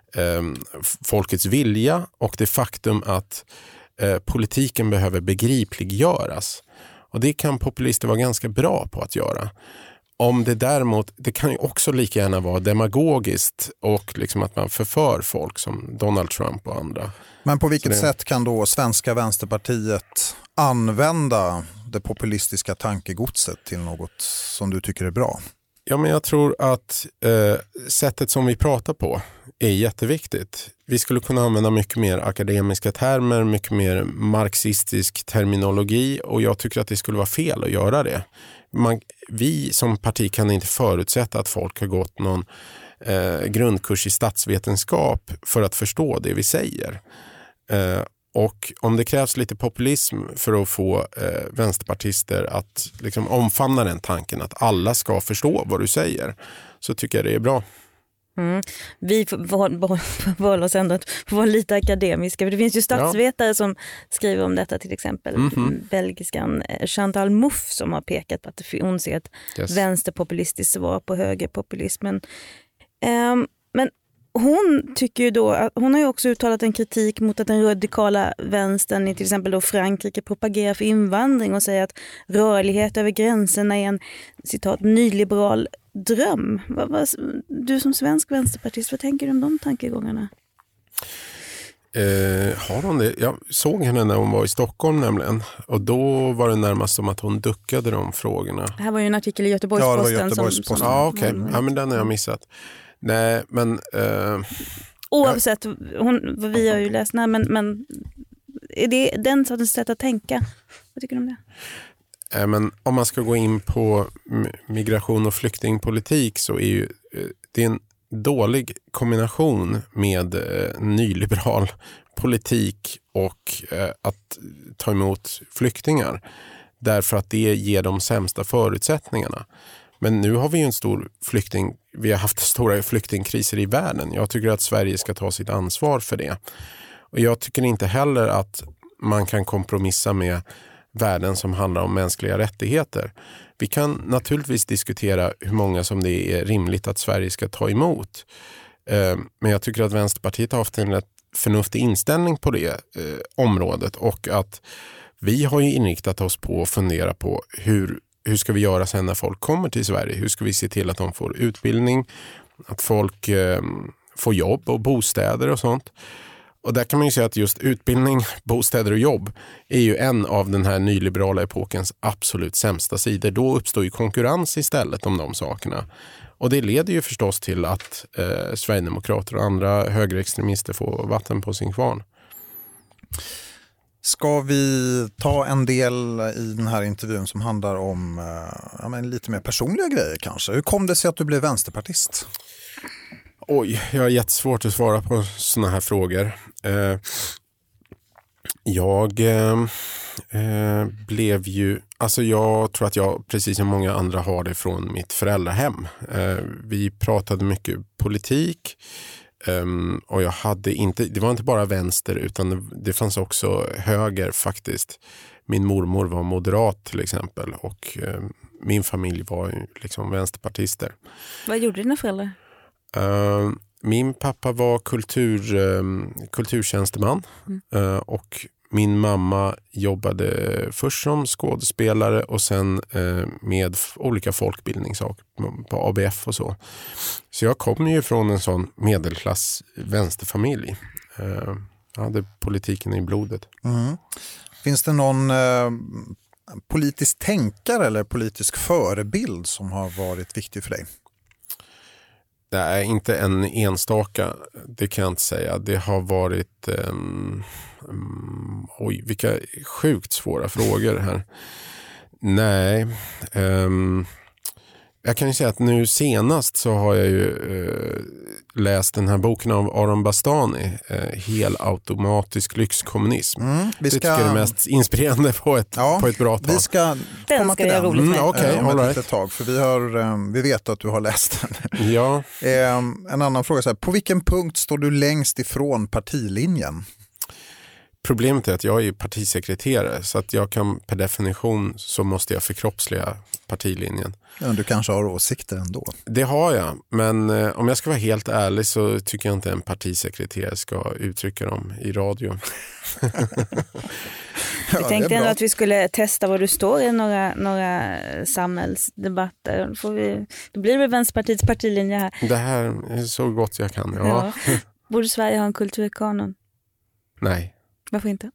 folkets vilja och det faktum att politiken behöver begripliggöras. Och det kan populister vara ganska bra på att göra. Om det däremot, det kan ju också lika gärna vara demagogiskt och liksom att man förför folk som Donald Trump och andra. Men på vilket sätt kan då svenska Vänsterpartiet använda det populistiska tankegodset till något som du tycker är bra? Ja, men jag tror att sättet som vi pratar på är jätteviktigt. Vi skulle kunna använda mycket mer akademiska termer, mycket mer marxistisk terminologi, och jag tycker att det skulle vara fel att göra det. Vi som parti kan inte förutsätta att folk har gått någon grundkurs i statsvetenskap för att förstå det vi säger. Och om det krävs lite populism för att få vänsterpartister att liksom omfamna den tanken att alla ska förstå vad du säger, så tycker jag det är bra. Vi får oss ändå att vara lite akademiska. Det finns ju statsvetare som skriver om detta, till exempel belgiskan Chantal Mouffe, som har pekat på att hon ser ett vänsterpopulistiskt svar på högerpopulismen. Men hon tycker ju då att hon har ju också uttalat en kritik mot att den radikala vänstern i till exempel då Frankrike propagerar för invandring och säger att rörlighet över gränserna är en, citat, nyliberal dröm. Du som svensk vänsterpartist, vad tänker du om de tankegångarna? Har hon det? Jag såg henne när hon var i Stockholm nämligen, och då var det närmast som att hon duckade de frågorna. Det här var ju en artikel i Göteborgs-Posten. Ja, Göteborgs-Posten. Ja, okej. Ja, men den har jag missat. Nej, men... Oavsett, vad vi har ju läst, men är det den sortens sätt att tänka? Vad tycker du om det? Men om man ska gå in på migration och flyktingpolitik så är ju det en dålig kombination med nyliberal politik och att ta emot flyktingar. Därför att det ger de sämsta förutsättningarna. Men nu har vi ju vi har haft stora flyktingkriser i världen. Jag tycker att Sverige ska ta sitt ansvar för det. Och jag tycker inte heller att man kan kompromissa med värden som handlar om mänskliga rättigheter. Vi kan naturligtvis diskutera hur många som det är rimligt att Sverige ska ta emot. Men jag tycker att Vänsterpartiet har haft en rätt förnuftig inställning på det området, och att vi har ju inriktat oss på att fundera på hur ska vi göra sen när folk kommer till Sverige? Hur ska vi se till att de får utbildning, att folk får jobb och bostäder och sånt? Och där kan man ju säga att just utbildning, bostäder och jobb är ju en av den här nyliberala epokens absolut sämsta sidor. Då uppstår ju konkurrens istället om de sakerna. Och det leder ju förstås till att Sverigedemokrater och andra högerextremister får vatten på sin kvarn. Ska vi ta en del i den här intervjun som handlar om lite mer personliga grejer kanske? Hur kom det sig att du blev vänsterpartist? Oj, jag har jättesvårt att svara på såna här frågor. Jag blev ju, alltså jag tror att jag precis som många andra har det från mitt föräldrahem. Vi pratade mycket politik och jag hade inte, det var inte bara vänster utan det fanns också höger faktiskt. Min mormor var moderat till exempel och min familj var ju liksom vänsterpartister. Vad gjorde dina föräldrar? Min pappa var kulturtjänsteman och min mamma jobbade först som skådespelare och sen med olika folkbildningssaker på ABF och så. Så jag kom ju från en sån medelklass vänsterfamilj. Jag hade politiken i blodet. Mm. Finns det någon politisk tänkare eller politisk förebild som har varit viktig för dig? Det är inte en enstaka, det kan jag inte säga. Det har varit... oj, vilka sjukt svåra frågor här. Nej, jag kan ju säga att nu senast så har jag ju läst den här boken av Aron Bastani, Helautomatisk lyxkommunism. Det tycker jag är det mest inspirerande på ett bra tag. Vi ska komma till den om ett tag, för vi vet att du har läst den. Ja. En annan fråga, så här, på vilken punkt står du längst ifrån partilinjen? Problemet är att jag är partisekreterare så att jag kan per definition så måste jag förkroppsliga partilinjen. Ja, du kanske har åsikter ändå. Det har jag, men om jag ska vara helt ärlig så tycker jag inte en partisekreterare ska uttrycka dem i radio. Vi tänkte ändå att vi skulle testa var du står i några samhällsdebatter. Då blir det Vänsterpartiets partilinje här. Det här är så gott jag kan, ja. Borde Sverige ha en kulturkanon? Nej. Varför inte?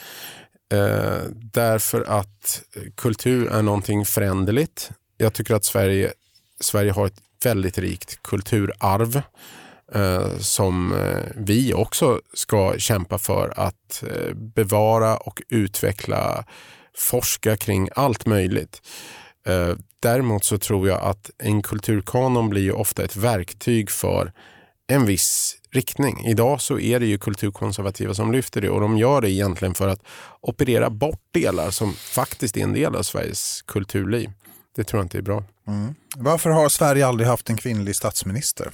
Därför att kultur är någonting föränderligt. Jag tycker att Sverige har ett väldigt rikt kulturarv som vi också ska kämpa för att bevara och utveckla, forska kring allt möjligt. Däremot så tror jag att en kulturkanon blir ju ofta ett verktyg för en viss riktning. Idag så är det ju kulturkonservativa som lyfter det och de gör det egentligen för att operera bort delar som faktiskt är en del av Sveriges kulturliv. Det tror jag inte är bra. Mm. Varför har Sverige aldrig haft en kvinnlig statsminister?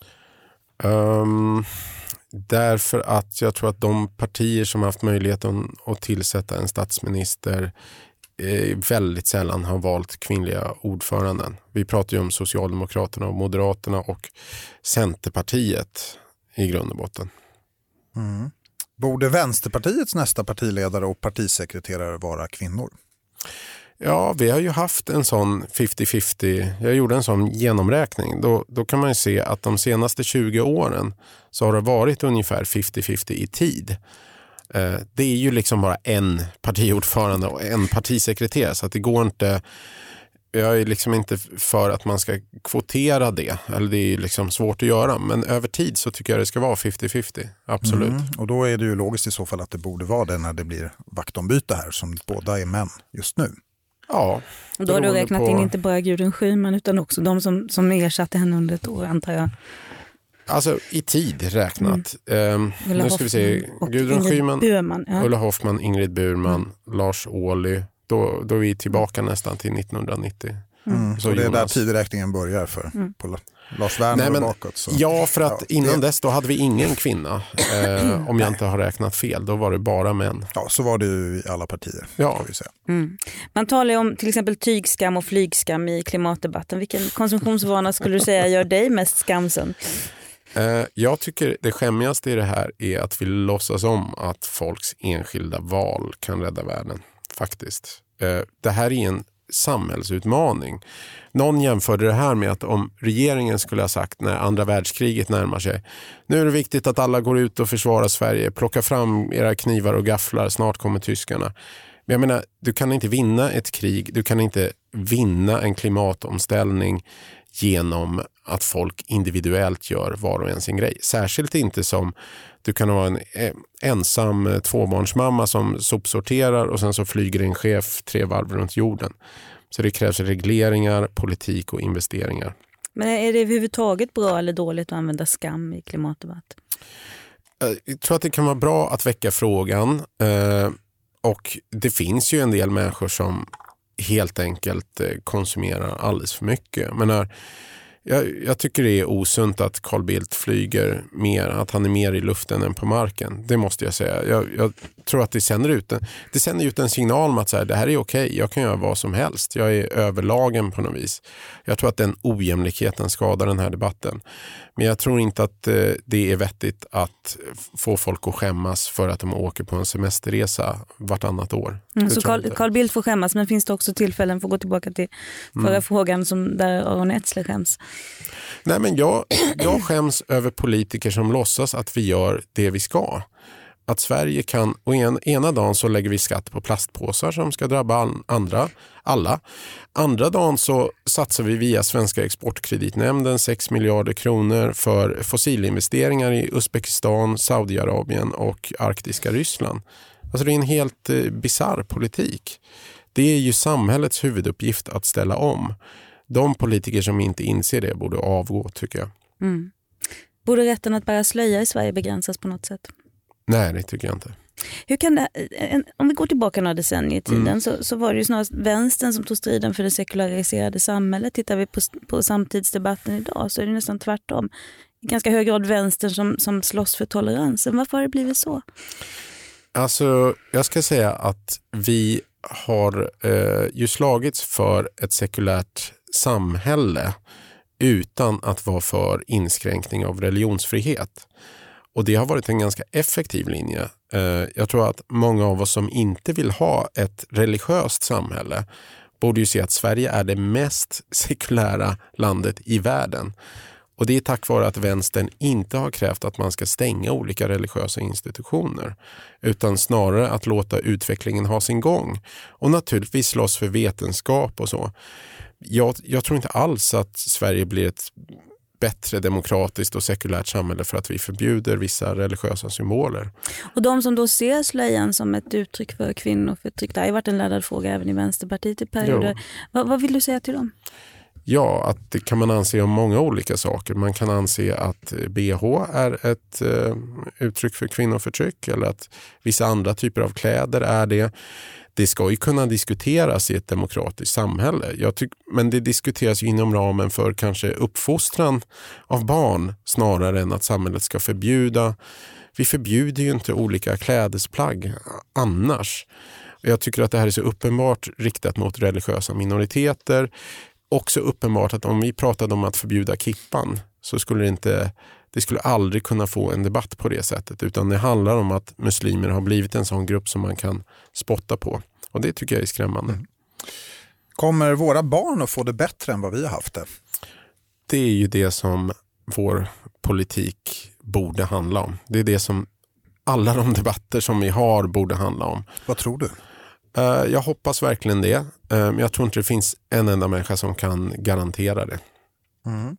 Därför att jag tror att de partier som har haft möjligheten att tillsätta en statsminister väldigt sällan har valt kvinnliga ordföranden. Vi pratar ju om Socialdemokraterna och Moderaterna och Centerpartiet i grund och botten. Mm. Borde Vänsterpartiets nästa partiledare och partisekreterare vara kvinnor? Ja, vi har ju haft en sån 50-50. Jag gjorde en sån genomräkning. Då kan man ju se att de senaste 20 åren så har det varit ungefär 50-50 i tid. Det är ju liksom bara en partiordförande och en partisekreterare så att det går inte. Jag är liksom inte för att man ska kvotera det, eller det är liksom svårt att göra, men över tid så tycker jag det ska vara 50-50, absolut. Och då är det ju logiskt i så fall att det borde vara det när det blir vaktombyte här som båda är män just nu. Ja. Och då har du räknat in inte bara Gudrun Schyman utan också de som ersatte henne under ett år, antar jag. Alltså i tid räknat. Nu ska vi se. Gudrun Schyman, Ulla Hoffmann, Ingrid Burman, Lars Ohly. Då är vi tillbaka nästan till 1990. Så det är där tideräkningen börjar för på Lars Werner och bakåt. Så. Ja, för att innan dess då hade vi ingen kvinna. Om jag inte har räknat fel. Då var det bara män. Ja, så var det ju i alla partier. Ja. Kan vi säga. Man talar ju om till exempel tygskam och flygskam i klimatdebatten. Vilken konsumtionsvana skulle du säga gör dig mest skamsen? Jag tycker det skämmigaste i det här är att vi låtsas om att folks enskilda val kan rädda världen. Faktiskt. Det här är en samhällsutmaning. Någon jämförde det här med att om regeringen skulle ha sagt när andra världskriget närmar sig, nu är det viktigt att alla går ut och försvarar Sverige, plocka fram era knivar och gafflar, snart kommer tyskarna. Men jag menar, du kan inte vinna ett krig, du kan inte vinna en klimatomställning genom att folk individuellt gör var och en sin grej. Särskilt inte som du kan vara en ensam tvåbarnsmamma som sopsorterar och sen så flyger en chef 3 varv runt jorden. Så det krävs regleringar, politik och investeringar. Men är det överhuvudtaget bra eller dåligt att använda skam i klimatdebatt? Jag tror att det kan vara bra att väcka frågan. Och det finns ju en del människor som helt enkelt konsumerar alldeles för mycket. Men jag tycker det är osunt att Carl Bildt flyger mer, att han är mer i luften än på marken. Det måste jag säga. Jag tror att det sänder ut en signal om att så här, det här är okej. Jag kan göra vad som helst. Jag är överlagen på något vis. Jag tror att den ojämlikheten skadar den här debatten. Men jag tror inte att det är vettigt att få folk att skämmas för att de åker på en semesterresa vartannat år. Så Carl Bildt får skämmas, men finns det också tillfällen för att gå tillbaka till förra frågan där Aron Etzler skäms? Nej, men jag skäms över politiker som låtsas att vi gör det vi ska. Att Sverige kan, och ena dagen så lägger vi skatt på plastpåsar som ska drabba alla. Andra dagen så satsar vi via Svenska exportkreditnämnden 6 miljarder kronor för fossilinvesteringar i Uzbekistan, Saudiarabien och arktiska Ryssland. Alltså det är en helt bizarr politik. Det är ju samhällets huvuduppgift att ställa om. De politiker som inte inser det borde avgå, tycker jag. Mm. Borde rätten att bära slöja i Sverige begränsas på något sätt? Nej, det tycker jag inte. Hur kan det, om vi går tillbaka några decennier i tiden så var det ju snarast vänstern som tog striden för det sekulariserade samhället. Tittar vi på samtidsdebatten idag så är det nästan tvärtom. I ganska hög grad vänstern som slåss för toleransen. Varför har det blivit så? Alltså, jag ska säga att vi har ju slagits för ett sekulärt samhälle utan att vara för inskränkning av religionsfrihet. Och det har varit en ganska effektiv linje. Jag tror att många av oss som inte vill ha ett religiöst samhälle borde ju se att Sverige är det mest sekulära landet i världen. Och det är tack vare att vänstern inte har krävt att man ska stänga olika religiösa institutioner, utan snarare att låta utvecklingen ha sin gång. Och naturligtvis slåss för vetenskap och så. Jag tror inte alls att Sverige blir ett bättre demokratiskt och sekulärt samhälle för att vi förbjuder vissa religiösa symboler. Och de som då ser slöjan som ett uttryck för kvinnoförtryck, det har ju varit en laddad fråga även i Vänsterpartiet i perioder. Vad vill du säga till dem? Ja, att det kan man anse om många olika saker. Man kan anse att BH är ett uttryck för kvinnoförtryck eller att vissa andra typer av kläder är det. Det ska ju kunna diskuteras i ett demokratiskt samhälle. Men det diskuteras ju inom ramen för kanske uppfostran av barn snarare än att samhället ska förbjuda. Vi förbjuder ju inte olika klädesplagg annars. Jag tycker att det här är så uppenbart riktat mot religiösa minoriteter. Också uppenbart att om vi pratade om att förbjuda kippan så skulle det skulle aldrig kunna få en debatt på det sättet, utan det handlar om att muslimer har blivit en sån grupp som man kan spotta på. Och det tycker jag är skrämmande. Kommer våra barn att få det bättre än vad vi har haft det? Det är ju det som vår politik borde handla om. Det är det som alla de debatter som vi har borde handla om. Vad tror du? Jag hoppas verkligen det. Men jag tror inte det finns en enda människa som kan garantera det. Mm.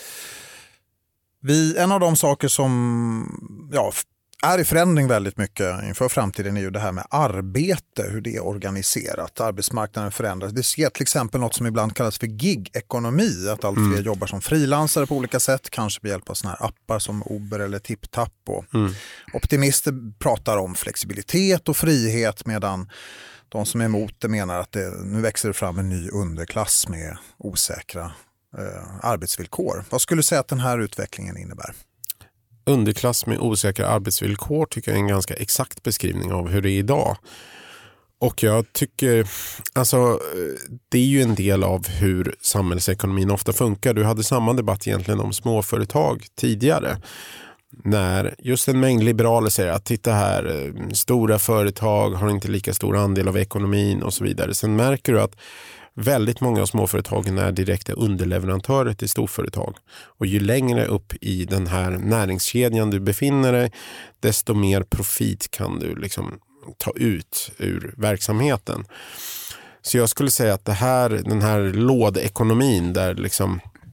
En av de saker som är i förändring väldigt mycket inför framtiden är ju det här med arbete, hur det är organiserat. Arbetsmarknaden förändras. Det ser till exempel något som ibland kallas för gig-ekonomi, att allt fler jobbar som frilansare på olika sätt, kanske med hjälp av såna här appar som Uber eller TipTap. Optimister pratar om flexibilitet och frihet, medan de som är emot det menar att nu växer det fram en ny underklass med osäkra arbetsvillkor. Vad skulle du säga att den här utvecklingen innebär? Underklass med osäkra arbetsvillkor tycker jag är en ganska exakt beskrivning av hur det är idag. Och jag tycker, alltså det är ju en del av hur samhällsekonomin ofta funkar. Du hade samma debatt egentligen om småföretag tidigare. När just en mängd liberaler säger att titta här, stora företag har inte lika stor andel av ekonomin och så vidare. Sen märker du att väldigt många av småföretagen är direkta underleverantörer till storföretag. Och ju längre upp i den här näringskedjan du befinner dig, desto mer profit kan du liksom ta ut ur verksamheten. Så jag skulle säga att den här lådekonomin där liksom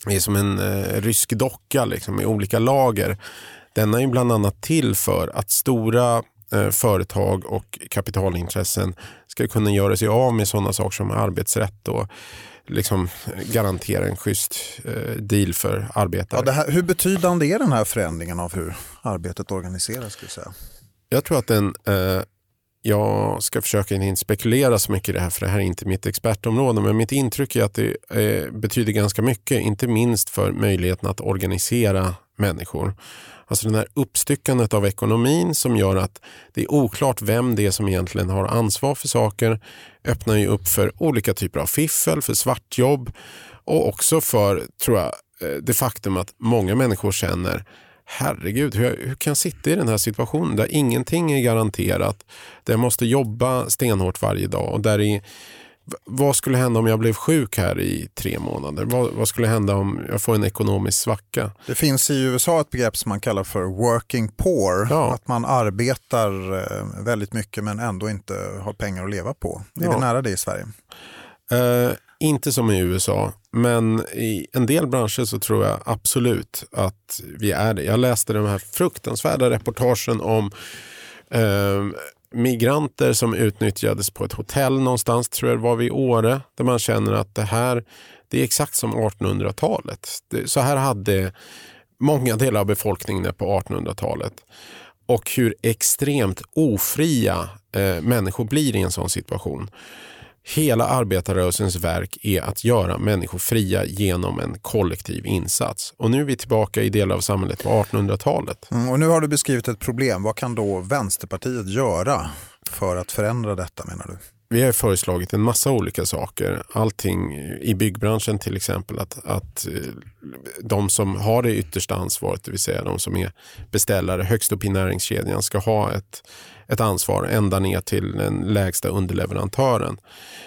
är som en rysk docka liksom, i olika lager. Den är ju bland annat till för att stora företag och kapitalintressen ska kunna göra sig av med sådana saker som arbetsrätt och liksom garantera en schysst deal för arbetare. Ja, hur betydande är den här förändringen av hur arbetet organiseras, skulle jag säga? Jag tror att jag ska försöka inte spekulera så mycket i det här, för det här är inte mitt expertområde, men mitt intryck är att det betyder ganska mycket, inte minst för möjligheten att organisera människor. Alltså den här uppstyckandet av ekonomin som gör att det är oklart vem det är som egentligen har ansvar för saker, öppnar ju upp för olika typer av fiffel, för svartjobb och också för, tror jag, det faktum att många människor känner, herregud, hur kan jag sitta i den här situationen där ingenting är garanterat, där jag måste jobba stenhårt varje dag och vad skulle hända om jag blev sjuk här i 3 månader? Vad skulle hända om jag får en ekonomisk svacka? Det finns i USA ett begrepp som man kallar för working poor. Ja. Att man arbetar väldigt mycket men ändå inte har pengar att leva på. Är vi nära det i Sverige? Inte som i USA, men i en del branscher så tror jag absolut att vi är det. Jag läste de här fruktansvärda reportagen om migranter som utnyttjades på ett hotell någonstans, tror jag det var vid Åre, där man känner att det är exakt som 1800-talet. Så här hade många delar av befolkningen på 1800-talet. Och hur extremt ofria människor blir i en sån situation. Hela arbetarrörelsens verk är att göra människor fria genom en kollektiv insats. Och nu är vi tillbaka i delar av samhället på 1800-talet. Och nu har du beskrivit ett problem. Vad kan då Vänsterpartiet göra för att förändra detta, menar du? Vi har föreslagit en massa olika saker. Allting i byggbranschen till exempel. Att de som har det yttersta ansvaret, det vill säga de som är beställare högst upp i näringskedjan, ska ha ett ansvar ända ner till den lägsta underleverantören.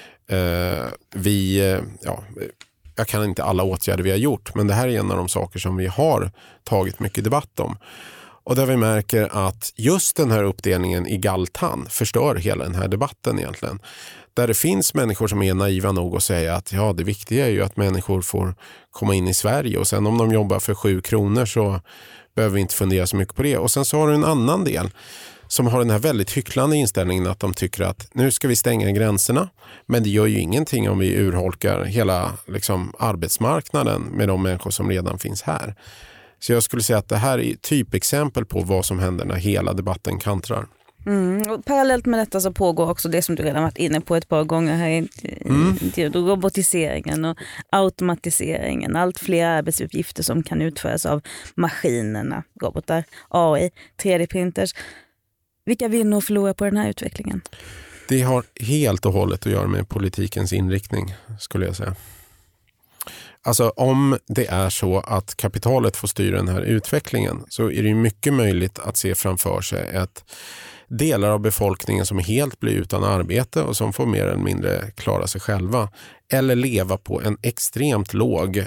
Jag kan inte alla åtgärder vi har gjort, men det här är en av de saker som vi har tagit mycket debatt om. Och där vi märker att just den här uppdelningen i galtan förstör hela den här debatten egentligen. Där det finns människor som är naiva nog att säga att det viktiga är ju att människor får komma in i Sverige och sen om de jobbar för 7 kronor så behöver vi inte fundera så mycket på det. Och sen så har du en annan del som har den här väldigt hycklande inställningen att de tycker att nu ska vi stänga gränserna, men det gör ju ingenting om vi urholkar hela arbetsmarknaden med de människor som redan finns här. Så jag skulle säga att det här är typexempel på vad som händer när hela debatten kantrar. Och parallellt med detta så pågår också det som du redan varit inne på ett par gånger här, robotiseringen och automatiseringen. Allt fler arbetsuppgifter som kan utföras av maskinerna, robotar, AI, 3D-printers. Vilka vinner och förlorar på den här utvecklingen? Det har helt och hållet att göra med politikens inriktning, skulle jag säga. Alltså om det är så att kapitalet får styra den här utvecklingen så är det mycket möjligt att se framför sig att delar av befolkningen som helt blir utan arbete och som får mer eller mindre klara sig själva eller leva på en extremt låg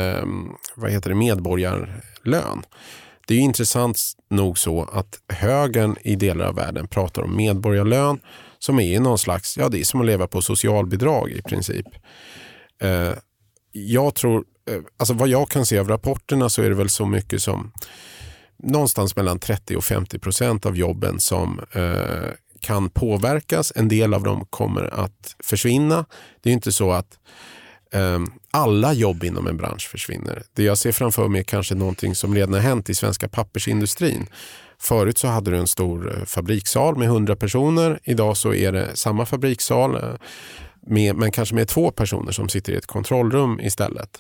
medborgarlön. Det är ju intressant nog så att högern i delar av världen pratar om medborgarlön som är någon slags, det är som att leva på socialbidrag i princip. Jag tror, alltså vad jag kan se av rapporterna så är det väl så mycket som någonstans mellan 30 och 50% av jobben som kan påverkas. En del av dem kommer att försvinna. Det är inte så att alla jobb inom en bransch försvinner. Det jag ser framför mig är kanske någonting som redan har hänt i svenska pappersindustrin. Förut så hade du en stor fabrikssal med 100 personer. Idag så är det samma fabrikssal men kanske med 2 personer som sitter i ett kontrollrum istället.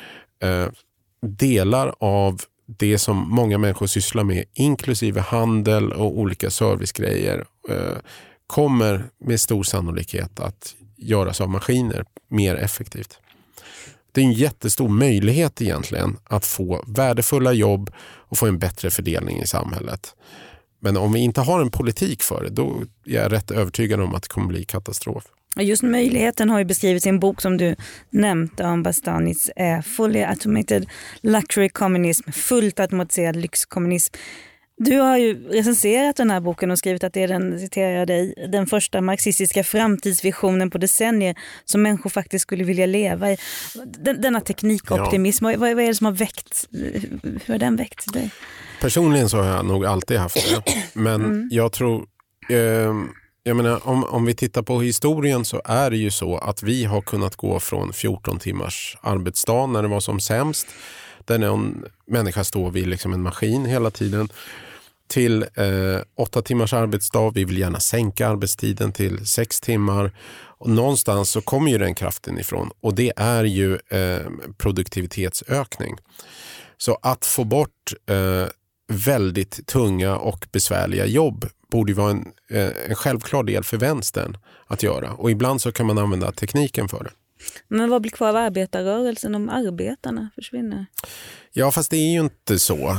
Delar av det som många människor sysslar med, inklusive handel och olika servicegrejer, kommer med stor sannolikhet att göras av maskiner mer effektivt. Det är en jättestor möjlighet egentligen att få värdefulla jobb och få en bättre fördelning i samhället. Men om vi inte har en politik för det, då är jag rätt övertygad om att det kommer bli katastrof. Just möjligheten har ju beskrivits i en bok som du nämnde om Bastanis Fully Automated Luxury Communism, fullt automatiserad lyxkommunism. Du har ju recenserat den här boken och skrivit att det är den, citerar jag dig, den första marxistiska framtidsvisionen på decennier som människor faktiskt skulle vilja leva i. Denna teknikoptimism, vad är det som har väckt, hur har den väckt dig? Personligen så har jag nog alltid haft det. Men jag tror, jag menar, om vi tittar på historien så är det ju så att vi har kunnat gå från 14 timmars arbetsdag när det var som sämst, där någon människa står vid liksom en maskin hela tiden, till 8 timmars arbetsdag. Vi vill gärna sänka arbetstiden till 6 timmar. Och någonstans så kommer ju den kraften ifrån. Och det är ju produktivitetsökning. Så att få bort väldigt tunga och besvärliga jobb borde ju vara en självklar del för vänstern att göra. Och ibland så kan man använda tekniken för det. Men vad blir kvar av arbetarrörelsen om arbetarna försvinner? Ja, fast det är ju inte så.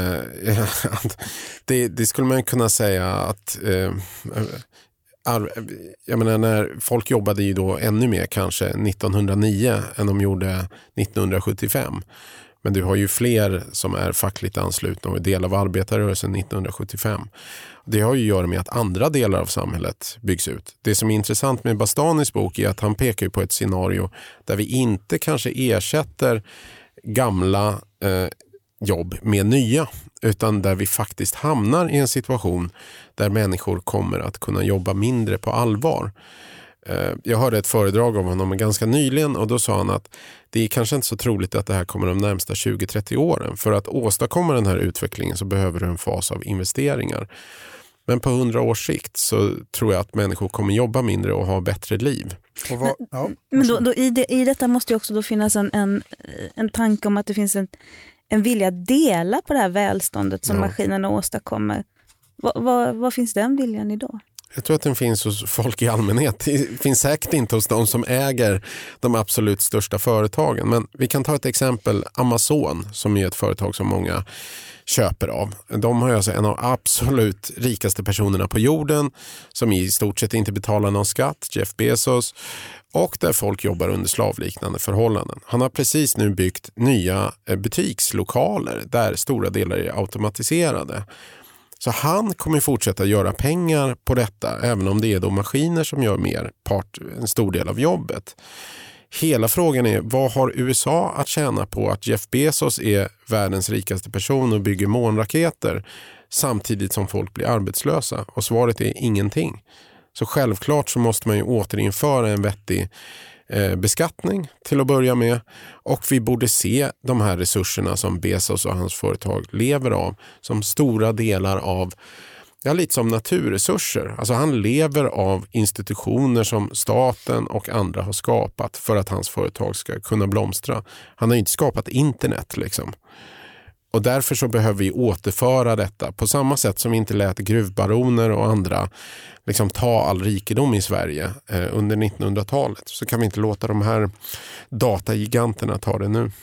Det skulle man kunna säga att jag menar, när folk jobbade ju då ännu mer kanske 1909 än de gjorde 1975. Men du har ju fler som är fackligt anslutna och är del av arbetarrörelsen 1975. Det har ju att göra med att andra delar av samhället byggs ut. Det som är intressant med Bastanis bok är att han pekar på ett scenario där vi inte kanske ersätter gamla jobb med nya, utan där vi faktiskt hamnar i en situation där människor kommer att kunna jobba mindre på allvar. Jag hörde ett föredrag av honom ganska nyligen och då sa han att det är kanske inte så troligt att det här kommer de närmsta 20-30 åren. För att åstadkomma den här utvecklingen så behöver du en fas av investeringar. Men på 100 års sikt så tror jag att människor kommer jobba mindre och ha bättre liv. Men då i detta måste ju också då finnas en tanke om att det finns en vilja att dela på det här välståndet som maskinerna åstadkommer. Vad finns den viljan idag? Jag tror att den finns hos folk i allmänhet. Det finns säkert inte hos de som äger de absolut största företagen. Men vi kan ta ett exempel, Amazon, som är ett företag som många köper av. De har ju alltså en av absolut rikaste personerna på jorden som i stort sett inte betalar någon skatt, Jeff Bezos, och där folk jobbar under slavliknande förhållanden. Han har precis nu byggt nya butikslokaler där stora delar är automatiserade. Så han kommer fortsätta göra pengar på detta, även om det är då maskiner som gör en stor del av jobbet. Hela frågan är, vad har USA att tjäna på att Jeff Bezos är världens rikaste person och bygger månraketer samtidigt som folk blir arbetslösa? Och svaret är ingenting. Så självklart så måste man ju återinföra en vettig beskattning till att börja med, och vi borde se de här resurserna som Bezos och hans företag lever av som stora delar av, lite som naturresurser. Alltså han lever av institutioner som staten och andra har skapat för att hans företag ska kunna blomstra. Han har ju inte skapat internet liksom. Och därför så behöver vi återföra detta på samma sätt som vi inte lät gruvbaroner och andra liksom ta all rikedom i Sverige under 1900-talet. Så kan vi inte låta de här datagiganterna ta det nu.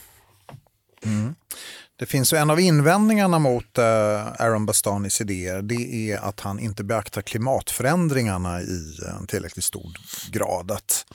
Mm. Det finns ju en av invändningarna mot Aaron Bastanis idéer, det är att han inte beaktar klimatförändringarna i en tillräckligt stor grad.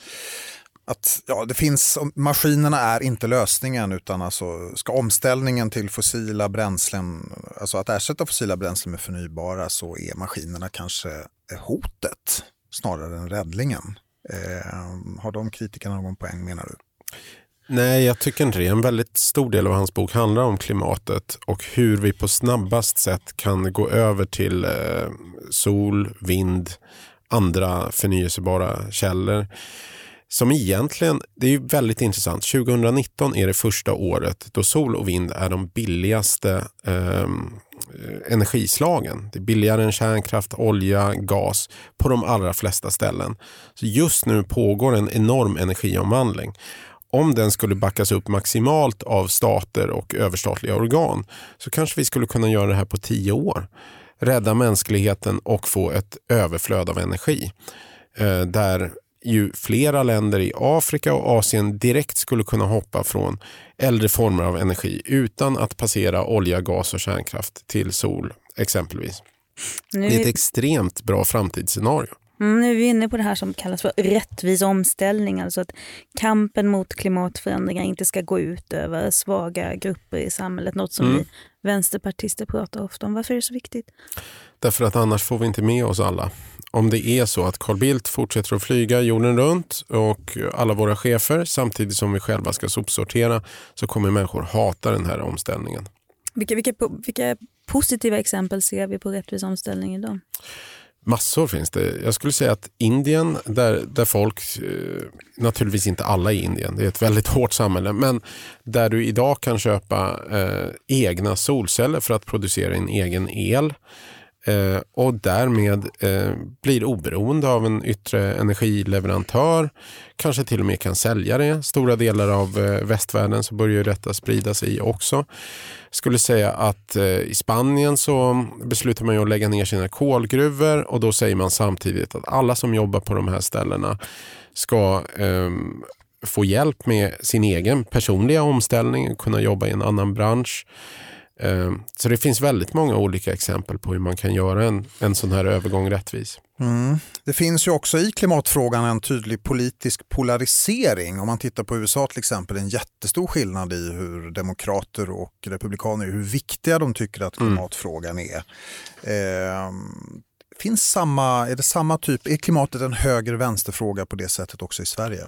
Det finns, maskinerna är inte lösningen, utan alltså ska omställningen till fossila bränslen, alltså att ersätta fossila bränslen med förnybara, så är maskinerna kanske hotet snarare än räddningen. Har de kritikerna någon poäng, menar du? Nej, jag tycker inte det. En väldigt stor del av hans bok handlar om klimatet och hur vi på snabbast sätt kan gå över till sol, vind, andra förnyelsebara källor. Som egentligen, det är ju väldigt intressant. 2019 är det första året då sol och vind är de billigaste energislagen. Det är billigare än kärnkraft, olja, gas på de allra flesta ställen. Så just nu pågår en enorm energiomvandling. Om den skulle backas upp maximalt av stater och överstatliga organ så kanske vi skulle kunna göra det här på 10 år. Rädda mänskligheten och få ett överflöd av energi. Där ju flera länder i Afrika och Asien direkt skulle kunna hoppa från äldre former av energi utan att passera olja, gas och kärnkraft till sol exempelvis. Det är ett extremt bra framtidsscenario. Nu är vi inne på det här som kallas för rättvis omställning, alltså att kampen mot klimatförändringar inte ska gå ut över svaga grupper i samhället, något som vi vänsterpartister pratar ofta om. Varför är det så viktigt? Därför att annars får vi inte med oss alla. Om det är så att Carl Bildt fortsätter att flyga jorden runt och alla våra chefer samtidigt som vi själva ska sopsortera, så kommer människor hata den här omställningen. Vilka positiva exempel ser vi på rättvis omställning idag? Massor finns det. Jag skulle säga att Indien, där folk, naturligtvis inte alla i Indien, det är ett väldigt hårt samhälle, men där du idag kan köpa egna solceller för att producera en egen el och därmed blir oberoende av en yttre energileverantör, kanske till och med kan sälja det. Stora delar av västvärlden så börjar detta sprida sig också. Jag skulle säga att i Spanien så beslutar man ju att lägga ner sina kolgruvor, och då säger man samtidigt att alla som jobbar på de här ställena ska få hjälp med sin egen personliga omställning, kunna jobba i en annan bransch. Så det finns väldigt många olika exempel på hur man kan göra en sån här övergång rättvis. Det finns ju också i klimatfrågan en tydlig politisk polarisering. Om man tittar på USA till exempel, en jättestor skillnad i hur demokrater och republikaner, hur viktiga de tycker att klimatfrågan är. Är klimatet en höger-vänsterfråga på det sättet också i Sverige?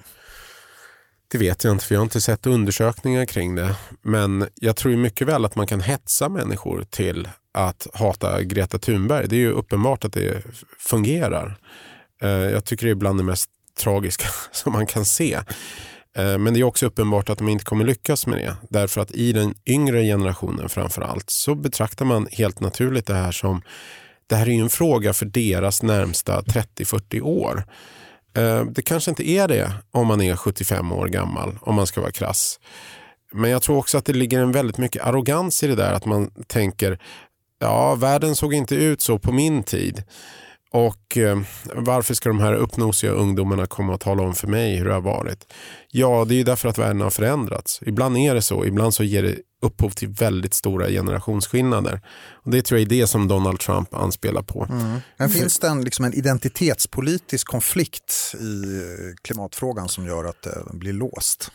Det vet jag inte, för jag har inte sett undersökningar kring det. Men jag tror ju mycket väl att man kan hetsa människor till att hata Greta Thunberg. Det är ju uppenbart att det fungerar. Jag tycker det är bland det mest tragiska som man kan se. Men det är också uppenbart att de inte kommer lyckas med det. Därför att i den yngre generationen framförallt så betraktar man helt naturligt det här som, det här är ju en fråga för deras närmsta 30-40 år. Det kanske inte är det om man är 75 år gammal, om man ska vara krass. Men jag tror också att det ligger en väldigt mycket arrogans i det där, att man tänker, ja, världen såg inte ut så på min tid. Och varför ska de här uppnosiga ungdomarna komma och tala om för mig hur det har varit? Ja, det är ju därför att världen har förändrats. Ibland är det så, ibland så ger det upphov till väldigt stora generationsskillnader. Och det tror jag är det som Donald Trump anspelar på. Men finns det en identitetspolitisk konflikt i klimatfrågan som gör att det blir låst?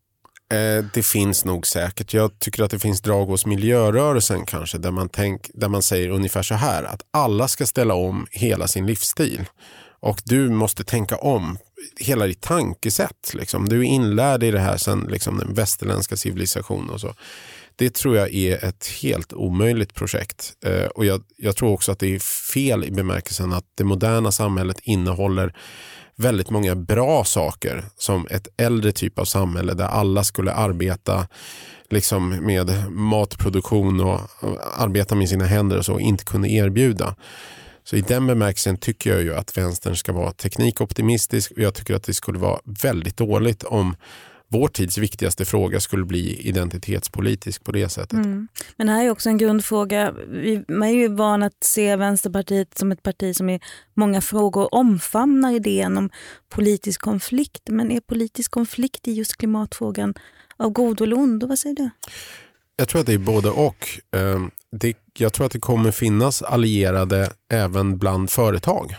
Det finns nog säkert. Jag tycker att det finns drag hos miljörörelsen kanske, där man säger ungefär så här, att alla ska ställa om hela sin livsstil. Och du måste tänka om hela ditt tankesätt. Liksom. Du är inlärd i det här sedan liksom, den västerländska civilisationen och så. Det tror jag är ett helt omöjligt projekt. Och jag tror också att det är fel i bemärkelsen att det moderna samhället innehåller väldigt många bra saker som ett äldre typ av samhälle där alla skulle arbeta liksom med matproduktion och arbeta med sina händer och så inte kunde erbjuda. Så i den bemärkelsen tycker jag ju att vänstern ska vara teknikoptimistisk, och jag tycker att det skulle vara väldigt dåligt om vår tids viktigaste fråga skulle bli identitetspolitisk på det sättet. Men här är också en grundfråga. Man är ju van att se Vänsterpartiet som ett parti som i många frågor omfamnar idén om politisk konflikt. Men är politisk konflikt i just klimatfrågan av god eller ond? Vad säger du? Jag tror att det är både och. Jag tror att det kommer finnas allierade även bland företag.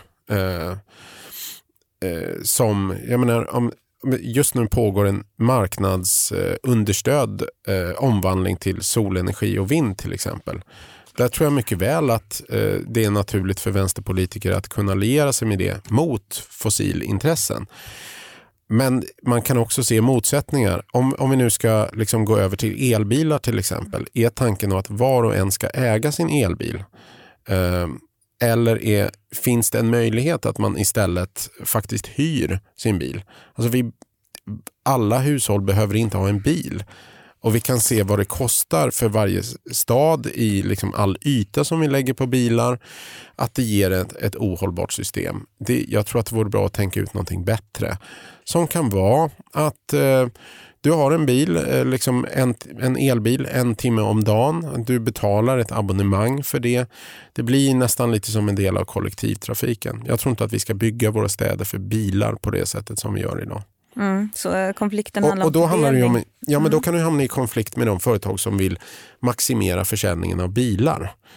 Som, jag menar, just nu pågår en marknadsunderstödd omvandling till solenergi och vind till exempel. Där tror jag mycket väl att det är naturligt för vänsterpolitiker att kunna alliera sig med det mot fossilintressen. Men man kan också se motsättningar. Om vi nu ska liksom gå över till elbilar till exempel, är tanken då att var och en ska äga sin elbil? Eller finns det en möjlighet att man istället faktiskt hyr sin bil? Alltså alla hushåll behöver inte ha en bil. Och vi kan se vad det kostar för varje stad i liksom all yta som vi lägger på bilar, att det ger ett ohållbart system. Jag tror att det vore bra att tänka ut någonting bättre. Som kan vara att du har en bil, liksom en elbil 1 timme om dagen. Du betalar ett abonnemang för det. Det blir nästan lite som en del av kollektivtrafiken. Jag tror inte att vi ska bygga våra städer för bilar på det sättet som vi gör idag. Så konflikten handlar och då om handlar det ju om, men då kan du hamna i konflikt med de företag som vill maximera försäljningen av bilar.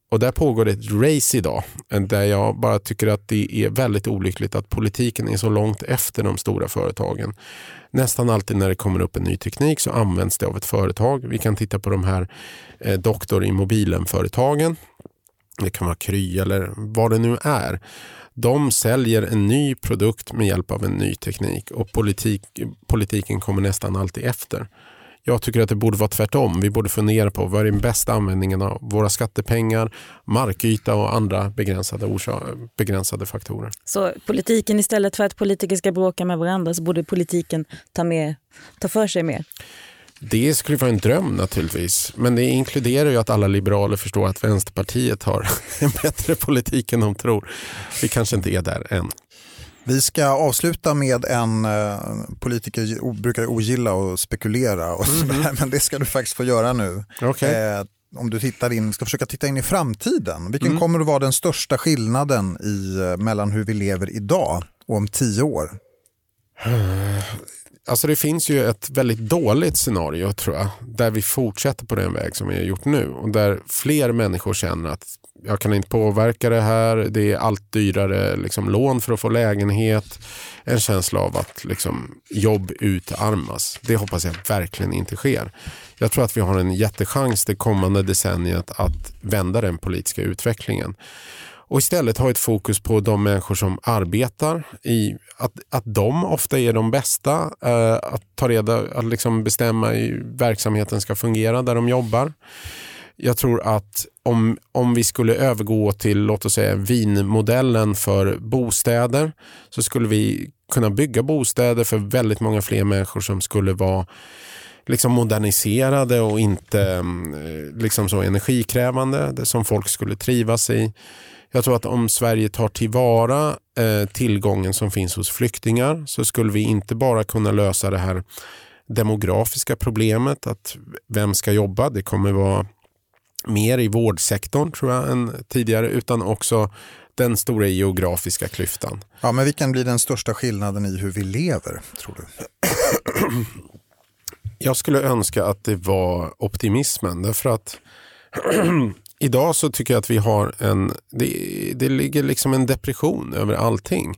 Och där pågår ett race idag där jag bara tycker att det är väldigt olyckligt att politiken är så långt efter de stora företagen. Nästan alltid när det kommer upp en ny teknik så används det av ett företag. Vi kan titta på de här doktor i mobilen-företagen. Det kan vara Kry eller vad det nu är. De säljer en ny produkt med hjälp av en ny teknik och politiken kommer nästan alltid efter. Jag tycker att det borde vara tvärtom. Vi borde fundera på vad är den bästa användningen av våra skattepengar, markyta och andra begränsade faktorer. Så politiken, istället för att politiker ska bråka med varandra, så borde politiken ta för sig mer? Det skulle vara en dröm naturligtvis. Men det inkluderar ju att alla liberaler förstår att Vänsterpartiet har en bättre politik än de tror. Vi kanske inte är där än. Vi ska avsluta med en politiker brukar ogilla och spekulera och sådär, men det ska du faktiskt få göra nu. Okay. Om du ska försöka titta in i framtiden. Vilken kommer att vara den största skillnaden mellan hur vi lever idag och om 10 år? Alltså det finns ju ett väldigt dåligt scenario tror jag, där vi fortsätter på den väg som vi har gjort nu och där fler människor känner att jag kan inte påverka det här, det är allt dyrare liksom, lån för att få lägenhet, en känsla av att liksom, jobb utarmas. Det hoppas jag verkligen inte sker. Jag tror att vi har en jättechans det kommande decenniet att vända den politiska utvecklingen. Och istället ha ett fokus på de människor som arbetar i att de ofta är de bästa att liksom bestämma hur verksamheten ska fungera där de jobbar. Jag tror att om vi skulle övergå till, låt oss säga, vinmodellen för bostäder så skulle vi kunna bygga bostäder för väldigt många fler människor som skulle vara liksom moderniserade och inte liksom så energikrävande, det som folk skulle trivas i. Jag tror att om Sverige tar tillvara tillgången som finns hos flyktingar så skulle vi inte bara kunna lösa det här demografiska problemet att vem ska jobba, det kommer vara mer i vårdsektorn tror jag än tidigare, utan också den stora geografiska klyftan. Ja, men vilken blir den största skillnaden i hur vi lever, tror du? Jag skulle önska att det var optimismen, därför att idag så tycker jag att vi har det ligger liksom en depression över allting.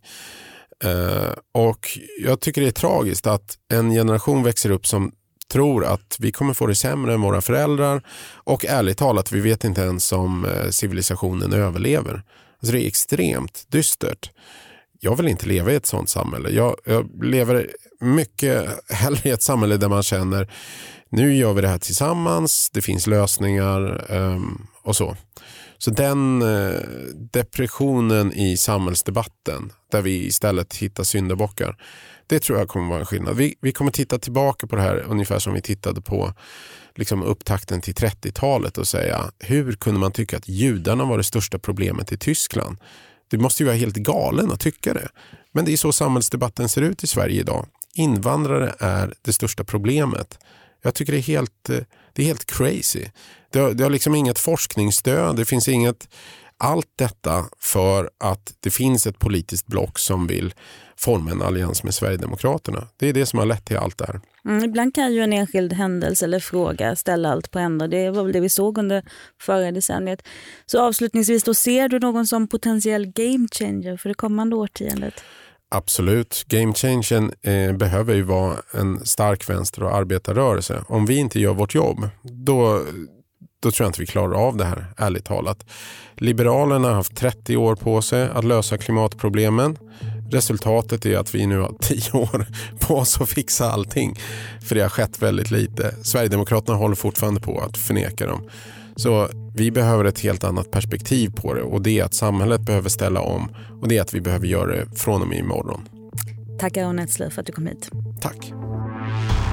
Och jag tycker det är tragiskt att en generation växer upp som tror att vi kommer få det sämre än våra föräldrar och ärligt talat vi vet inte ens om civilisationen överlever. Alltså det är extremt dystert. Jag vill inte leva i ett sånt samhälle. Jag lever mycket hellre i ett samhälle där man känner nu gör vi det här tillsammans, det finns lösningar och så. Så den depressionen i samhällsdebatten där vi istället hittar syndabockar, det tror jag kommer vara en skillnad. Vi kommer titta tillbaka på det här ungefär som vi tittade på liksom upptakten till 30-talet och säga hur kunde man tycka att judarna var det största problemet i Tyskland? Det måste ju vara helt galen att tycka det. Men det är så samhällsdebatten ser ut i Sverige idag. Invandrare är det största problemet. Jag tycker det är helt crazy. Det har liksom inget forskningsstöd. Det finns inget allt detta för att det finns ett politiskt block som vill forma en allians med Sverigedemokraterna. Det är det som har lett till allt det här. Ibland kan ju en enskild händelse eller fråga ställa allt på ända. Det var väl det vi såg under förra decenniet. Så avslutningsvis då, ser du någon som potentiell game changer för det kommande årtiondet? Absolut. Game changern behöver ju vara en stark vänster- och arbetarrörelse. Om vi inte gör vårt jobb, då tror jag inte vi klarar av det här, ärligt talat. Liberalerna har haft 30 år på sig att lösa klimatproblemen. Resultatet är att vi nu har 10 år på oss att fixa allting. För det har skett väldigt lite. Sverigedemokraterna håller fortfarande på att förneka dem. Så vi behöver ett helt annat perspektiv på det. Och det är att samhället behöver ställa om. Och det är att vi behöver göra det från och med imorgon. Tack Aron Etzler för att du kom hit. Tack.